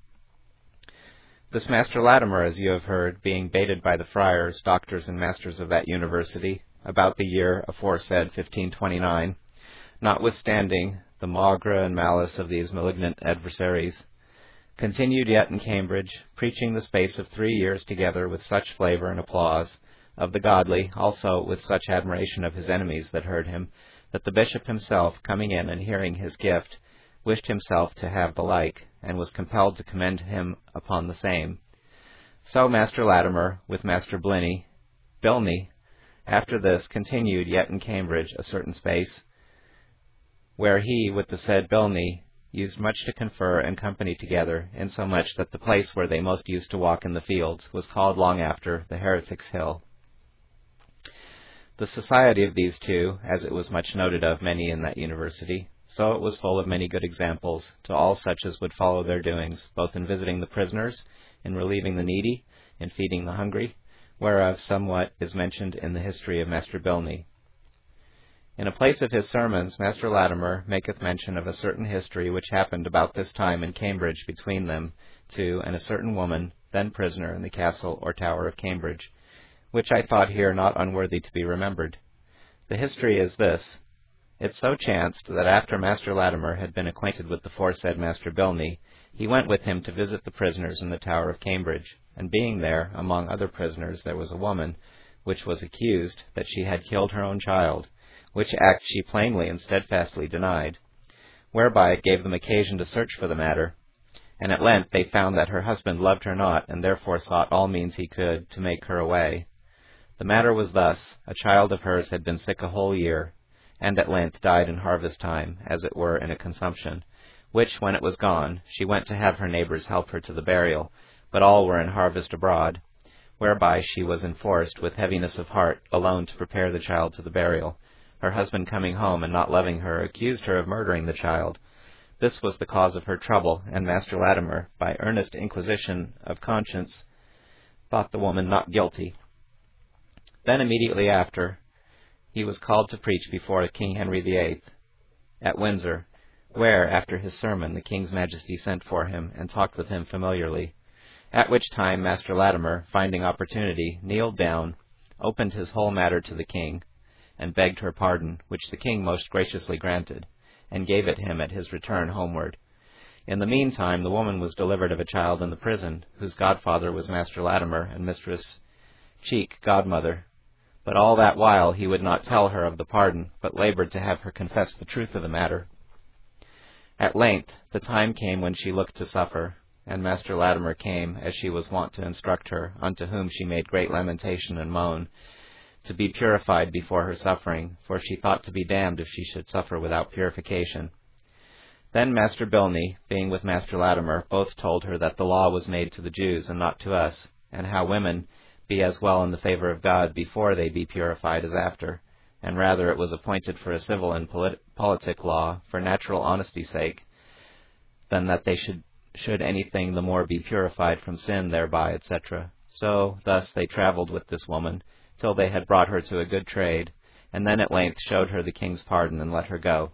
This Master Latimer, as you have heard, being baited by the friars, doctors, and masters of that university, about the year aforesaid 1529, notwithstanding the maugre and malice of these malignant adversaries, continued yet in Cambridge, preaching the space of 3 years together with such flavour and applause of the godly, also with such admiration of his enemies that heard him, that the bishop himself, coming in and hearing his gift, wished himself to have the like, and was compelled to commend him upon the same. So Master Latimer, with Master Bilney, after this, continued yet in Cambridge a certain space, where he, with the said Bilney, used much to confer and company together, insomuch that the place where they most used to walk in the fields was called long after the Heretics' Hill. The society of these two, as it was much noted of many in that university, so it was full of many good examples to all such as would follow their doings, both in visiting the prisoners, in relieving the needy, in feeding the hungry, whereof somewhat is mentioned in the history of Master Bilney. In a place of his sermons, Master Latimer maketh mention of a certain history which happened about this time in Cambridge between them two and a certain woman, then prisoner in the castle or tower of Cambridge, which I thought here not unworthy to be remembered. The history is this. It so chanced that after Master Latimer had been acquainted with the foresaid Master Bilney, he went with him to visit the prisoners in the Tower of Cambridge, and being there, among other prisoners there was a woman, which was accused that she had killed her own child, which act she plainly and steadfastly denied, whereby it gave them occasion to search for the matter, and at length they found that her husband loved her not, and therefore sought all means he could to make her away. The matter was thus: a child of hers had been sick a whole year, and at length died in harvest time, as it were in a consumption, which, when it was gone, she went to have her neighbours help her to the burial, but all were in harvest abroad, whereby she was enforced, with heaviness of heart, alone to prepare the child to the burial. Her husband coming home and not loving her, accused her of murdering the child. This was the cause of her trouble, and Master Latimer, by earnest inquisition of conscience, thought the woman not guilty. Then immediately after, he was called to preach before King Henry VIII at Windsor, where, after his sermon, the King's Majesty sent for him, and talked with him familiarly, at which time Master Latimer, finding opportunity, kneeled down, opened his whole matter to the King, and begged her pardon, which the King most graciously granted, and gave it him at his return homeward. In the meantime the woman was delivered of a child in the prison, whose godfather was Master Latimer, and Mistress Cheek godmother. But all that while he would not tell her of the pardon, but laboured to have her confess the truth of the matter. At length the time came when she looked to suffer, and Master Latimer came, as she was wont to instruct her, unto whom she made great lamentation and moan, to be purified before her suffering, for she thought to be damned if she should suffer without purification. Then Master Bilney, being with Master Latimer, both told her that the law was made to the Jews and not to us, and how women be as well in the favour of God before they be purified as after, and rather it was appointed for a civil and politic law, for natural honesty's sake, than that they should anything the more be purified from sin thereby, etc. So thus they travelled with this woman, till they had brought her to a good trade, and then at length showed her the King's pardon and let her go.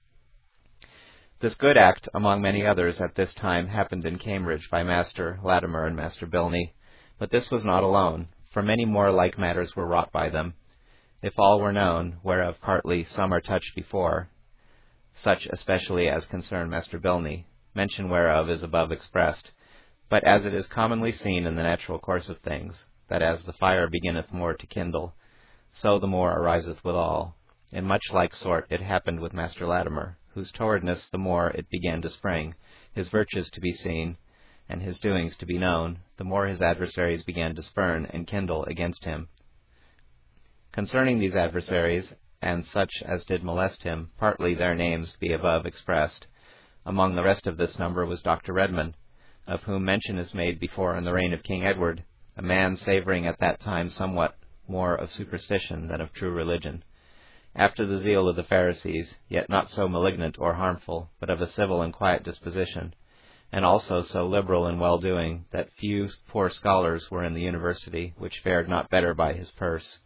This good act, among many others, at this time happened in Cambridge by Master Latimer and Master Bilney, but this was not alone, for many more like matters were wrought by them. If all were known, whereof partly some are touched before, such especially as concern Master Bilney, mention whereof is above expressed, but as it is commonly seen in the natural course of things, that as the fire beginneth more to kindle, so the more ariseth withal. In much like sort it happened with Master Latimer, whose towardness the more it began to spring, his virtues to be seen, and his doings to be known, the more his adversaries began to spurn and kindle against him. Concerning these adversaries, and such as did molest him, partly their names be above expressed. Among the rest of this number was Dr. Redman, of whom mention is made before in the reign of King Edward, a man savouring at that time somewhat more of superstition than of true religion, after the zeal of the Pharisees, yet not so malignant or harmful, but of a civil and quiet disposition, and also so liberal in well-doing that few poor scholars were in the university which fared not better by his purse.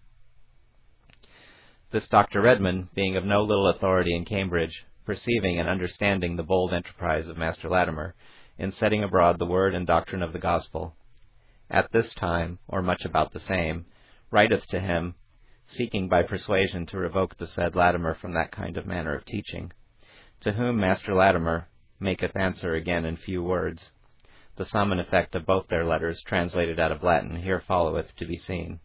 This Dr. Redman, being of no little authority in Cambridge, perceiving and understanding the bold enterprise of Master Latimer in setting abroad the word and doctrine of the gospel, at this time, or much about the same, writeth to him, seeking by persuasion to revoke the said Latimer from that kind of manner of teaching. To whom Master Latimer maketh answer again in few words. The sum and effect of both their letters, translated out of Latin, here followeth to be seen.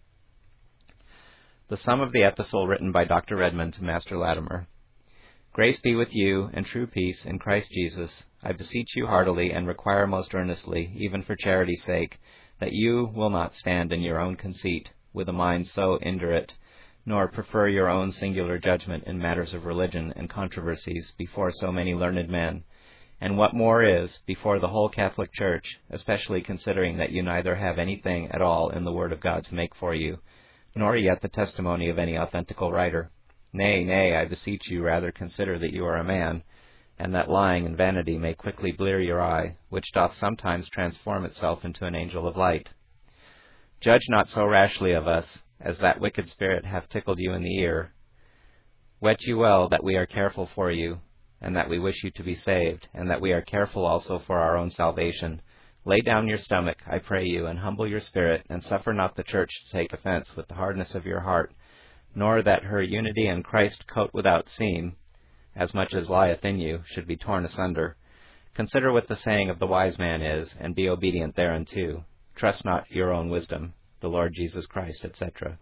The sum of the epistle written by Dr. Redmond to Master Latimer. Grace be with you, and true peace in Christ Jesus. I beseech you heartily, and require most earnestly, even for charity's sake, that you will not stand in your own conceit, with a mind so indurate, nor prefer your own singular judgment in matters of religion and controversies before so many learned men, and what more is, before the whole Catholic Church, especially considering that you neither have anything at all in the Word of God to make for you, nor yet the testimony of any authentical writer. Nay, I beseech you rather consider that you are a man, and that lying and vanity may quickly blear your eye, which doth sometimes transform itself into an angel of light. Judge not so rashly of us, as that wicked spirit hath tickled you in the ear. Wet you well that we are careful for you, and that we wish you to be saved, and that we are careful also for our own salvation. Lay down your stomach, I pray you, and humble your spirit, and suffer not the church to take offense with the hardness of your heart, nor that her unity in Christ coat without seam, as much as lieth in you, should be torn asunder. Consider what the saying of the wise man is, and be obedient thereunto. Trust not your own wisdom, the Lord Jesus Christ, etc.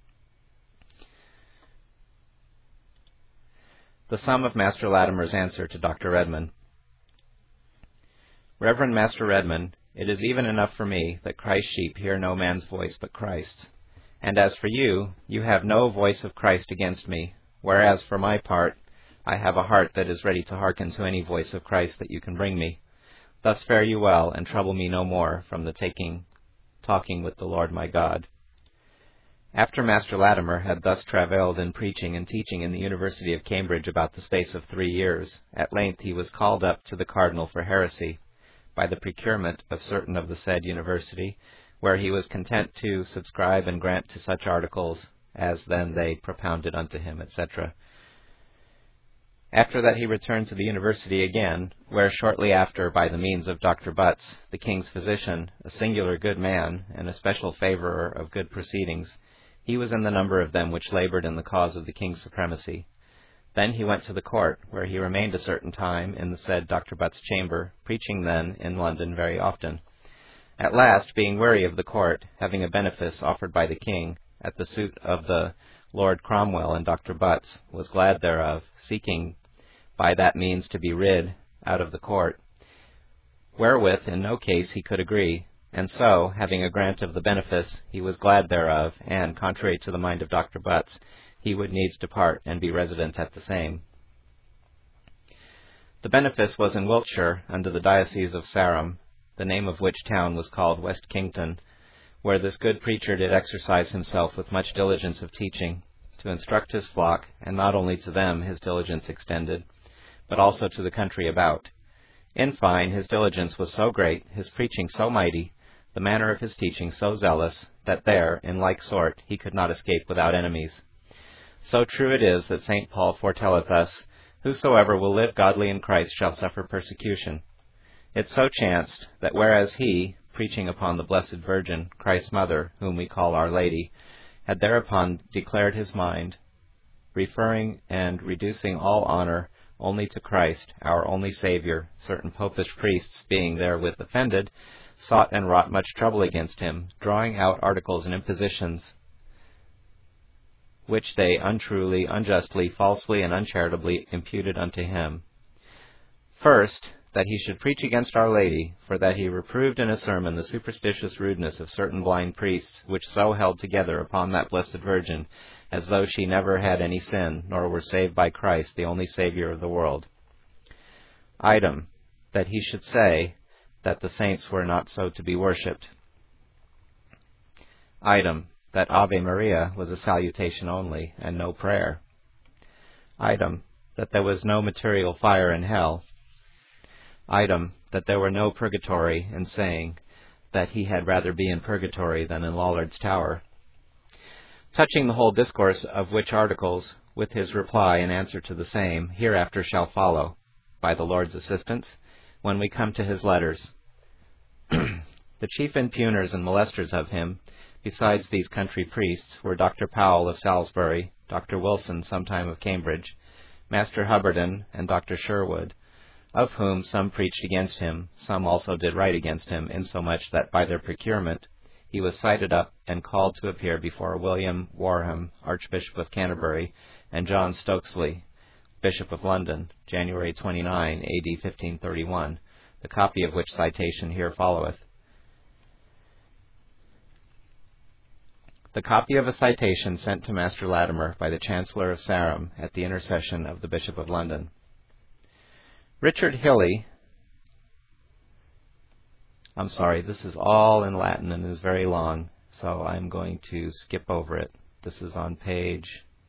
The sum of Master Latimer's answer to Dr. Redmond. Reverend Master Redmond, it is even enough for me that Christ's sheep hear no man's voice but Christ's. And as for you, you have no voice of Christ against me, whereas for my part, I have a heart that is ready to hearken to any voice of Christ that you can bring me. Thus fare you well, and trouble me no more from the talking with the Lord my God. After Master Latimer had thus travailed in preaching and teaching in the University of Cambridge about the space of 3 years, at length he was called up to the Cardinal for heresy, by the procurement of certain of the said University, where he was content to subscribe and grant to such articles as then they propounded unto him, etc. After that he returned to the University again, where shortly after, by the means of Dr. Butts, the king's physician, a singular good man, and a special favourer of good proceedings, he was in the number of them which laboured in the cause of the king's supremacy. Then he went to the court, where he remained a certain time in the said Dr. Butts' chamber, preaching then in London very often. At last, being weary of the court, having a benefice offered by the king, at the suit of the Lord Cromwell and Dr. Butts, was glad thereof, seeking by that means to be rid out of the court, wherewith in no case he could agree, and so, having a grant of the benefice, he was glad thereof, and, contrary to the mind of Dr. Butts, he would needs depart and be resident at the same. The benefice was in Wiltshire, under the diocese of Sarum, the name of which town was called West Kington, where this good preacher did exercise himself with much diligence of teaching, to instruct his flock, and not only to them his diligence extended, but also to the country about. In fine, his diligence was so great, his preaching so mighty, the manner of his teaching so zealous, that there, in like sort, he could not escape without enemies. So true it is that St. Paul foretelleth us, whosoever will live godly in Christ shall suffer persecution. It so chanced that whereas he, preaching upon the Blessed Virgin, Christ's mother, whom we call Our Lady, had thereupon declared his mind, referring and reducing all honor only to Christ, our only Saviour, certain popish priests, being therewith offended, sought and wrought much trouble against him, drawing out articles and impositions, which they untruly, unjustly, falsely, and uncharitably imputed unto him. First, that he should preach against Our Lady, for that he reproved in a sermon the superstitious rudeness of certain blind priests, which so held together upon that Blessed Virgin, as though she never had any sin, nor were saved by Christ, the only Saviour of the world. Item, that he should say that the saints were not so to be worshipped. Item, that Ave Maria was a salutation only, and no prayer. Item, that there was no material fire in hell. Item, that there were no purgatory, and saying that he had rather be in purgatory than in Lollard's Tower. Touching the whole discourse of which articles, with his reply in answer to the same, hereafter shall follow, by the Lord's assistance, when we come to his letters. The chief impugners and molesters of him, Besides these country priests were Dr. Powell of Salisbury, Dr. Wilson, sometime of Cambridge, Master Hubbardin, and Dr. Sherwood, of whom some preached against him, some also did write against him, insomuch that by their procurement he was cited up and called to appear before William Warham, Archbishop of Canterbury, and John Stokesley, Bishop of London, January 29, A.D. 1531, the copy of which citation here followeth. The copy of a citation sent to Master Latimer by the Chancellor of Sarum at the intercession of the Bishop of London. Richard Hilly, this is all in Latin and is very long, so I'm going to skip over it. This is on page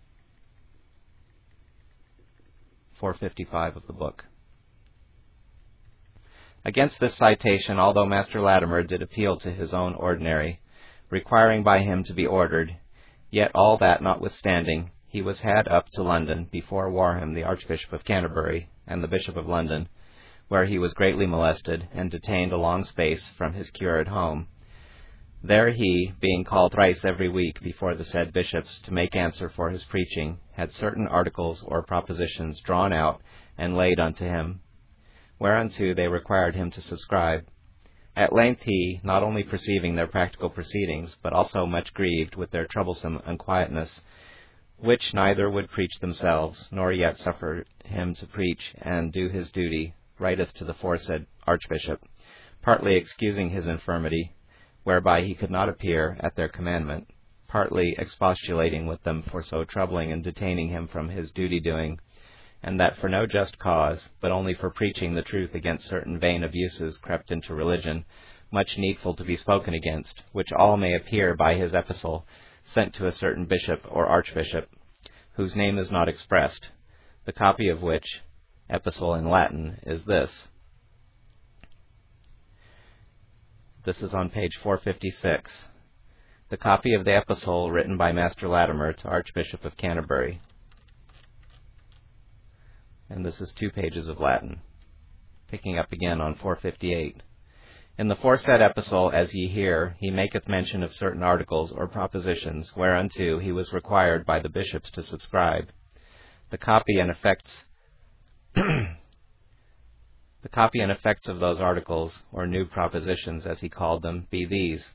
455 of the book. Against this citation, although Master Latimer did appeal to his own ordinary, requiring by him to be ordered, yet all that notwithstanding, he was had up to London before Warham, the Archbishop of Canterbury, and the Bishop of London, where he was greatly molested, and detained a long space from his cure at home. There he, being called thrice every week before the said bishops to make answer for his preaching, had certain articles or propositions drawn out and laid unto him, whereunto they required him to subscribe. At length he, not only perceiving their practical proceedings, but also much grieved with their troublesome unquietness, which neither would preach themselves, nor yet suffer him to preach and do his duty, writeth to the foresaid Archbishop, partly excusing his infirmity, whereby he could not appear at their commandment, partly expostulating with them for so troubling and detaining him from his duty-doing, and that for no just cause, but only for preaching the truth against certain vain abuses crept into religion, much needful to be spoken against, which all may appear by his epistle, sent to a certain bishop or archbishop, whose name is not expressed, the copy of which epistle in Latin is this. This is on page 456. The copy of the epistle written by Master Latimer to Archbishop of Canterbury. And this is 2 pages of Latin. Picking up again on 458. In the foresaid epistle, as ye hear, he maketh mention of certain articles or propositions, whereunto he was required by the bishops to subscribe. The copy and effects of those articles, or new propositions, as he called them, be these.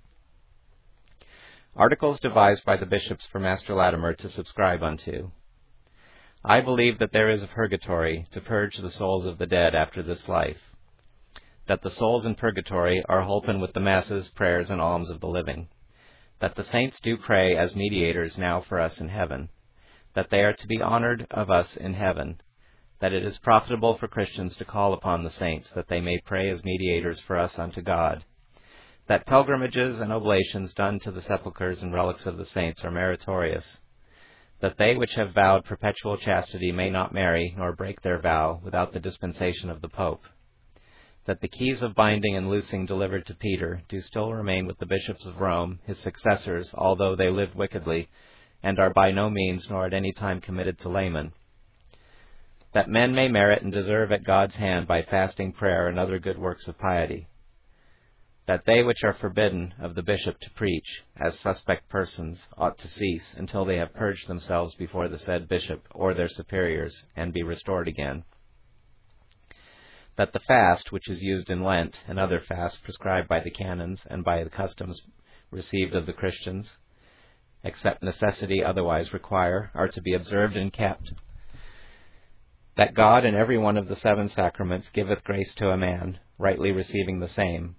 Articles devised by the bishops for Master Latimer to subscribe unto. I believe that there is a purgatory to purge the souls of the dead after this life, that the souls in purgatory are holpen with the masses, prayers, and alms of the living, that the saints do pray as mediators now for us in heaven, that they are to be honored of us in heaven, that it is profitable for Christians to call upon the saints, that they may pray as mediators for us unto God, that pilgrimages and oblations done to the sepulchres and relics of the saints are meritorious, that they which have vowed perpetual chastity may not marry nor break their vow without the dispensation of the Pope, that the keys of binding and loosing delivered to Peter do still remain with the bishops of Rome, his successors, although they lived wickedly, and are by no means nor at any time committed to laymen, that men may merit and deserve at God's hand by fasting, prayer, and other good works of piety, that they which are forbidden of the bishop to preach, as suspect persons, ought to cease until they have purged themselves before the said bishop or their superiors, and be restored again, that the fast which is used in Lent, and other fasts prescribed by the canons and by the customs received of the Christians, except necessity otherwise require, are to be observed and kept, that God in every one of the 7 sacraments giveth grace to a man, rightly receiving the same,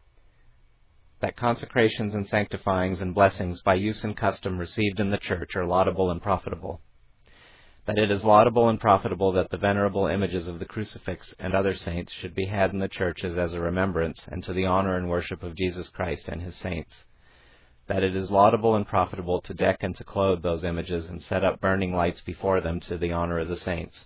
that consecrations and sanctifyings and blessings by use and custom received in the Church are laudable and profitable, that it is laudable and profitable that the venerable images of the crucifix and other saints should be had in the churches as a remembrance and to the honor and worship of Jesus Christ and his saints, that it is laudable and profitable to deck and to clothe those images and set up burning lights before them to the honor of the saints.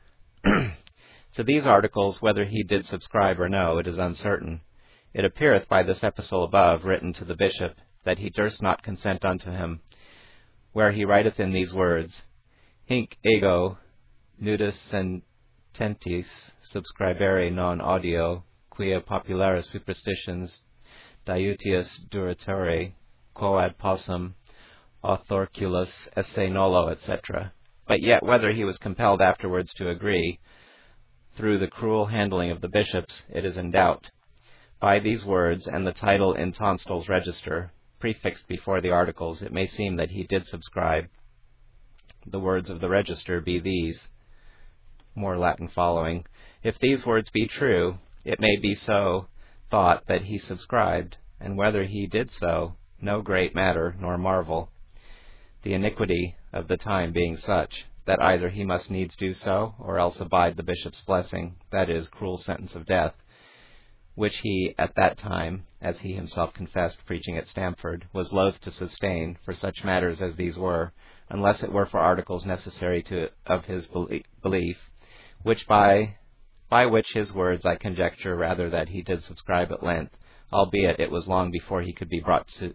To these articles, whether he did subscribe or no, it is uncertain. It appeareth by this epistle above, written to the bishop, that he durst not consent unto him, where he writeth in these words, Hinc ego nudus sententis subscribere non audio, quia popularis superstitions diutius duratore quod possum authorculus esse nolo, etc. But yet whether he was compelled afterwards to agree, through the cruel handling of the bishops, it is in doubt. By these words, and the title in Tonstal's register, prefixed before the articles, it may seem that he did subscribe. The words of the register be these, more Latin following. If these words be true, it may be so thought that he subscribed, and whether he did so, no great matter nor marvel, the iniquity of the time being such, that either he must needs do so, or else abide the bishop's blessing, that is, cruel sentence of death, which he at that time, as he himself confessed preaching at Stamford, was loath to sustain for such matters as these were, unless it were for articles necessary of his belief, which by which his words I conjecture rather that he did subscribe at length, albeit it was long before he could be brought to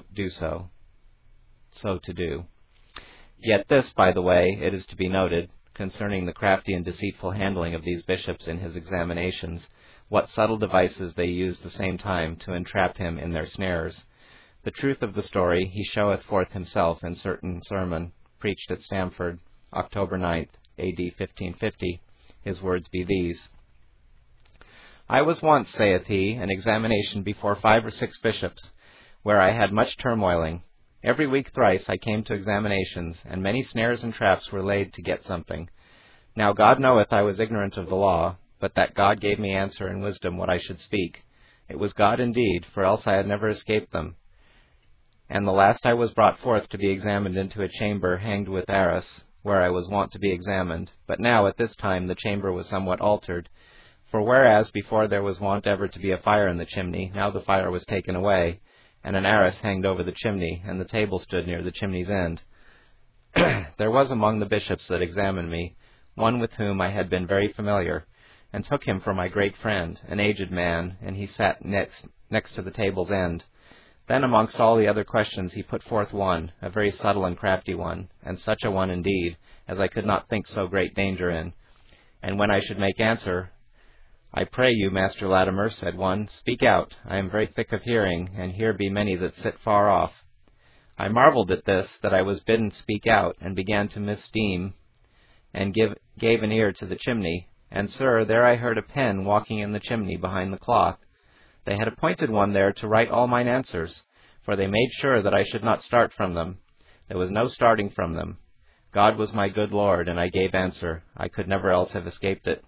do. Yet this, by the way, it is to be noted, concerning the crafty and deceitful handling of these bishops in his examinations, what subtle devices they used the same time to entrap him in their snares. The truth of the story he showeth forth himself in certain sermon, preached at Stamford, October 9th, A.D. 1550. His words be these. I was once, saith he, an examination before 5 or 6 bishops, where I had much turmoiling. Every week thrice I came to examinations, and many snares and traps were laid to get something. Now God knoweth I was ignorant of the law, but that God gave me answer and wisdom what I should speak. It was God indeed, for else I had never escaped them. And the last I was brought forth to be examined into a chamber hanged with arras, where I was wont to be examined. But now at this time the chamber was somewhat altered. For whereas before there was wont ever to be a fire in the chimney, now the fire was taken away, and an arras hanged over the chimney, and the table stood near the chimney's end. There was among the bishops that examined me one with whom I had been very familiar, and took him for my great friend, an aged man, and he sat next to the table's end. Then amongst all the other questions he put forth one, a very subtle and crafty one, and such a one indeed, as I could not think so great danger in. And when I should make answer, I pray you, Master Latimer, said one, speak out. I am very thick of hearing, and here be many that sit far off. I marvelled at this, that I was bidden speak out, and began to misdeem, and gave an ear to the chimney. And, sir, there I heard a pen walking in the chimney behind the cloth. They had appointed one there to write all mine answers, for they made sure that I should not start from them. There was no starting from them. God was my good Lord, and I gave answer. I could never else have escaped it.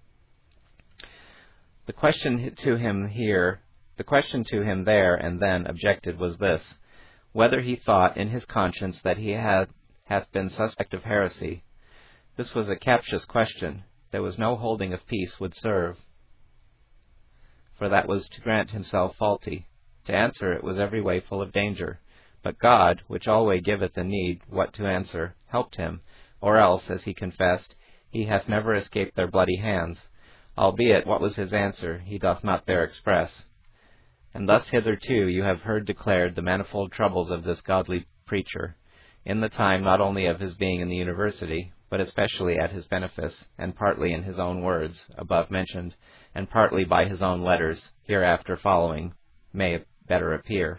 The question to him there and then objected was this, whether he thought in his conscience that he hath been suspect of heresy. This was a captious question. There was no holding of peace would serve, for that was to grant himself faulty. To answer it was every way full of danger. But God, which alway giveth a need what to answer, helped him, or else, as he confessed, he hath never escaped their bloody hands. Albeit what was his answer, he doth not there express. And thus hitherto you have heard declared the manifold troubles of this godly preacher, in the time not only of his being in the university, but especially at his benefice, and partly in his own words, above mentioned, and partly by his own letters, hereafter following, may better appear.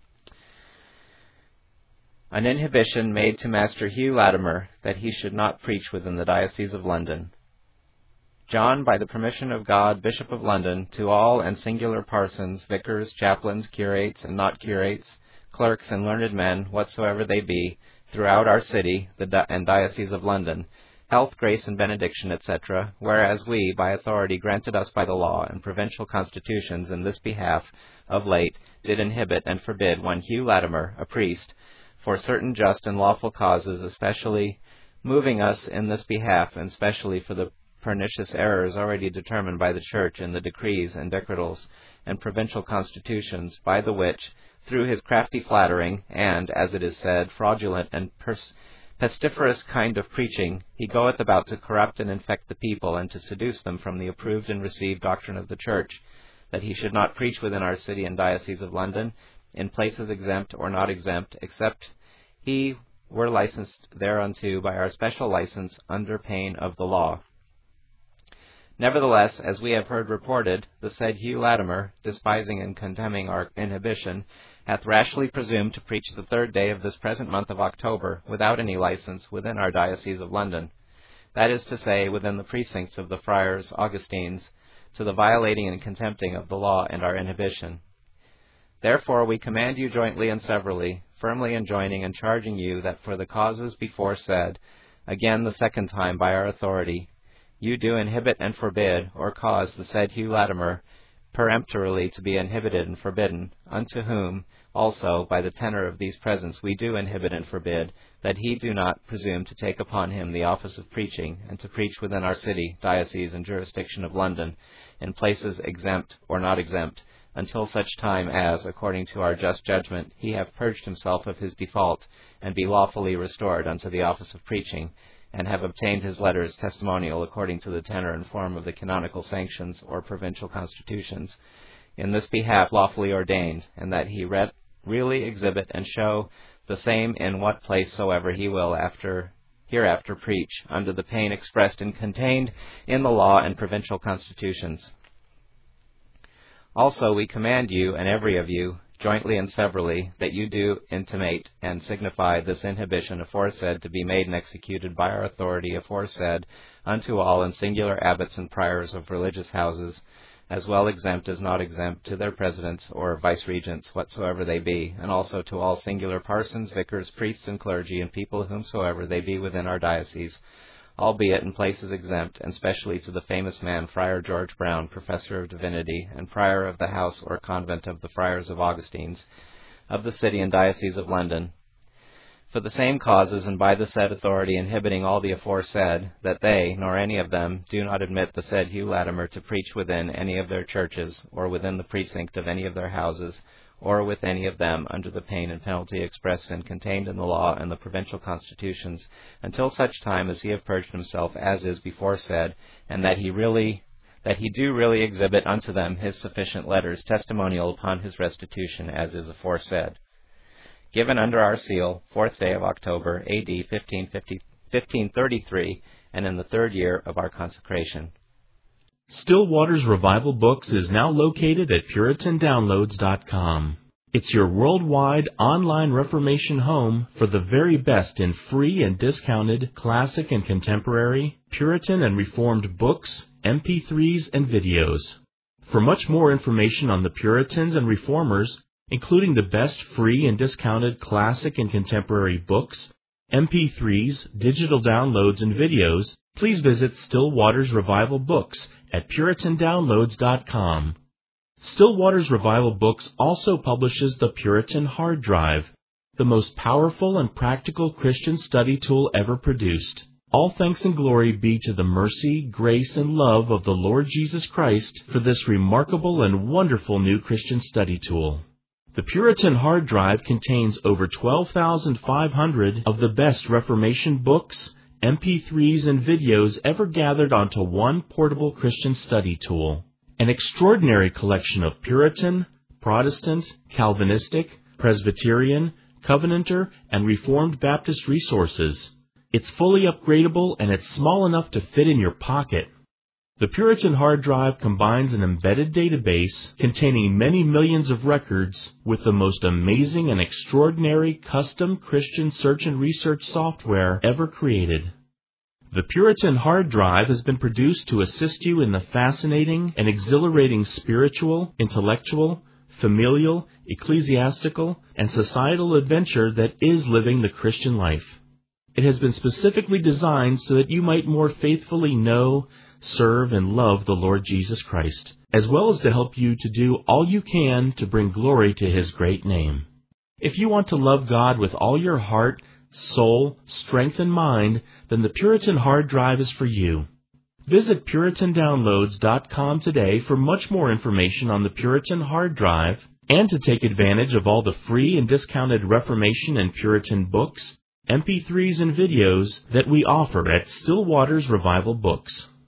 An inhibition made to Master Hugh Latimer that he should not preach within the Diocese of London. John, by the permission of God, Bishop of London, to all and singular parsons, vicars, chaplains, curates, and not curates, clerks, and learned men, whatsoever they be, throughout our city and Diocese of London, health, grace, and benediction, etc., whereas we, by authority granted us by the law and provincial constitutions in this behalf, of late, did inhibit and forbid one Hugh Latimer, a priest, for certain just and lawful causes, especially moving us in this behalf, and specially for the pernicious errors already determined by the Church in the decrees and decretals and provincial constitutions, by the which, through his crafty flattering, and, as it is said, fraudulent and pestiferous kind of preaching, he goeth about to corrupt and infect the people, and to seduce them from the approved and received doctrine of the Church, that he should not preach within our city and Diocese of London, in places exempt or not exempt, except he were licensed thereunto by our special license under pain of the law. Nevertheless, as we have heard reported, the said Hugh Latimer, despising and contemning our inhibition, hath rashly presumed to preach the 3rd day of this present month of October without any license within our Diocese of London, that is to say, within the precincts of the Friars Augustines, to the violating and contempting of the law and our inhibition. Therefore we command you jointly and severally, firmly enjoining and charging you that for the causes before said, again the 2nd time by our authority, you do inhibit and forbid, or cause the said Hugh Latimer peremptorily to be inhibited and forbidden, unto whom also by the tenor of these presents we do inhibit and forbid, that he do not presume to take upon him the office of preaching, and to preach within our city, diocese, and jurisdiction of London, in places exempt or not exempt, until such time as, according to our just judgment, he have purged himself of his default, and be lawfully restored unto the office of preaching, and have obtained his letters testimonial according to the tenor and form of the canonical sanctions or provincial constitutions, in this behalf lawfully ordained, and that he really exhibit and show the same in what place soever he will hereafter preach, under the pain expressed and contained in the law and provincial constitutions. Also we command you, and every of you, jointly and severally, that you do intimate and signify this inhibition aforesaid to be made and executed by our authority aforesaid unto all and singular abbots and priors of religious houses, as well exempt as not exempt, to their presidents or vice-regents whatsoever they be, and also to all singular parsons, vicars, priests, and clergy, and people whomsoever they be within our diocese, albeit in places exempt, and specially to the famous man Friar George Brown, Professor of Divinity, and Prior of the House or Convent of the Friars of Augustines, of the City and Diocese of London, for the same causes and by the said authority inhibiting all the aforesaid, that they, nor any of them, do not admit the said Hugh Latimer to preach within any of their churches, or within the precinct of any of their houses, or with any of them, under the pain and penalty expressed and contained in the law and the provincial constitutions, until such time as he have purged himself as is before said, and that he do really exhibit unto them his sufficient letters testimonial upon his restitution as is aforesaid. Given under our seal, 4th day of October, A.D. 1533, and in the 3rd year of our consecration. Still Waters Revival Books is now located at PuritanDownloads.com. It's your worldwide online Reformation home for the very best in free and discounted classic and contemporary, Puritan and Reformed books, MP3s, and videos. For much more information on the Puritans and Reformers, including the best free and discounted classic and contemporary books, MP3s, digital downloads, and videos, please visit Still Waters Revival Books at PuritanDownloads.com. Still Waters Revival Books also publishes the Puritan Hard Drive, the most powerful and practical Christian study tool ever produced. All thanks and glory be to the mercy, grace, and love of the Lord Jesus Christ for this remarkable and wonderful new Christian study tool. The Puritan Hard Drive contains over 12,500 of the best Reformation books, MP3s, and videos ever gathered onto one portable Christian study tool. An extraordinary collection of Puritan, Protestant, Calvinistic, Presbyterian, Covenanter, and Reformed Baptist resources. It's fully upgradable and it's small enough to fit in your pocket. The Puritan Hard Drive combines an embedded database containing many millions of records with the most amazing and extraordinary custom Christian search and research software ever created. The Puritan Hard Drive has been produced to assist you in the fascinating and exhilarating spiritual, intellectual, familial, ecclesiastical, and societal adventure that is living the Christian life. It has been specifically designed so that you might more faithfully know, serve, and love the Lord Jesus Christ, as well as to help you to do all you can to bring glory to His great name. If you want to love God with all your heart, soul, strength, and mind, then the Puritan Hard Drive is for you. Visit PuritanDownloads.com today for much more information on the Puritan Hard Drive and to take advantage of all the free and discounted Reformation and Puritan books, MP3s, and videos that we offer at Still Waters Revival Books.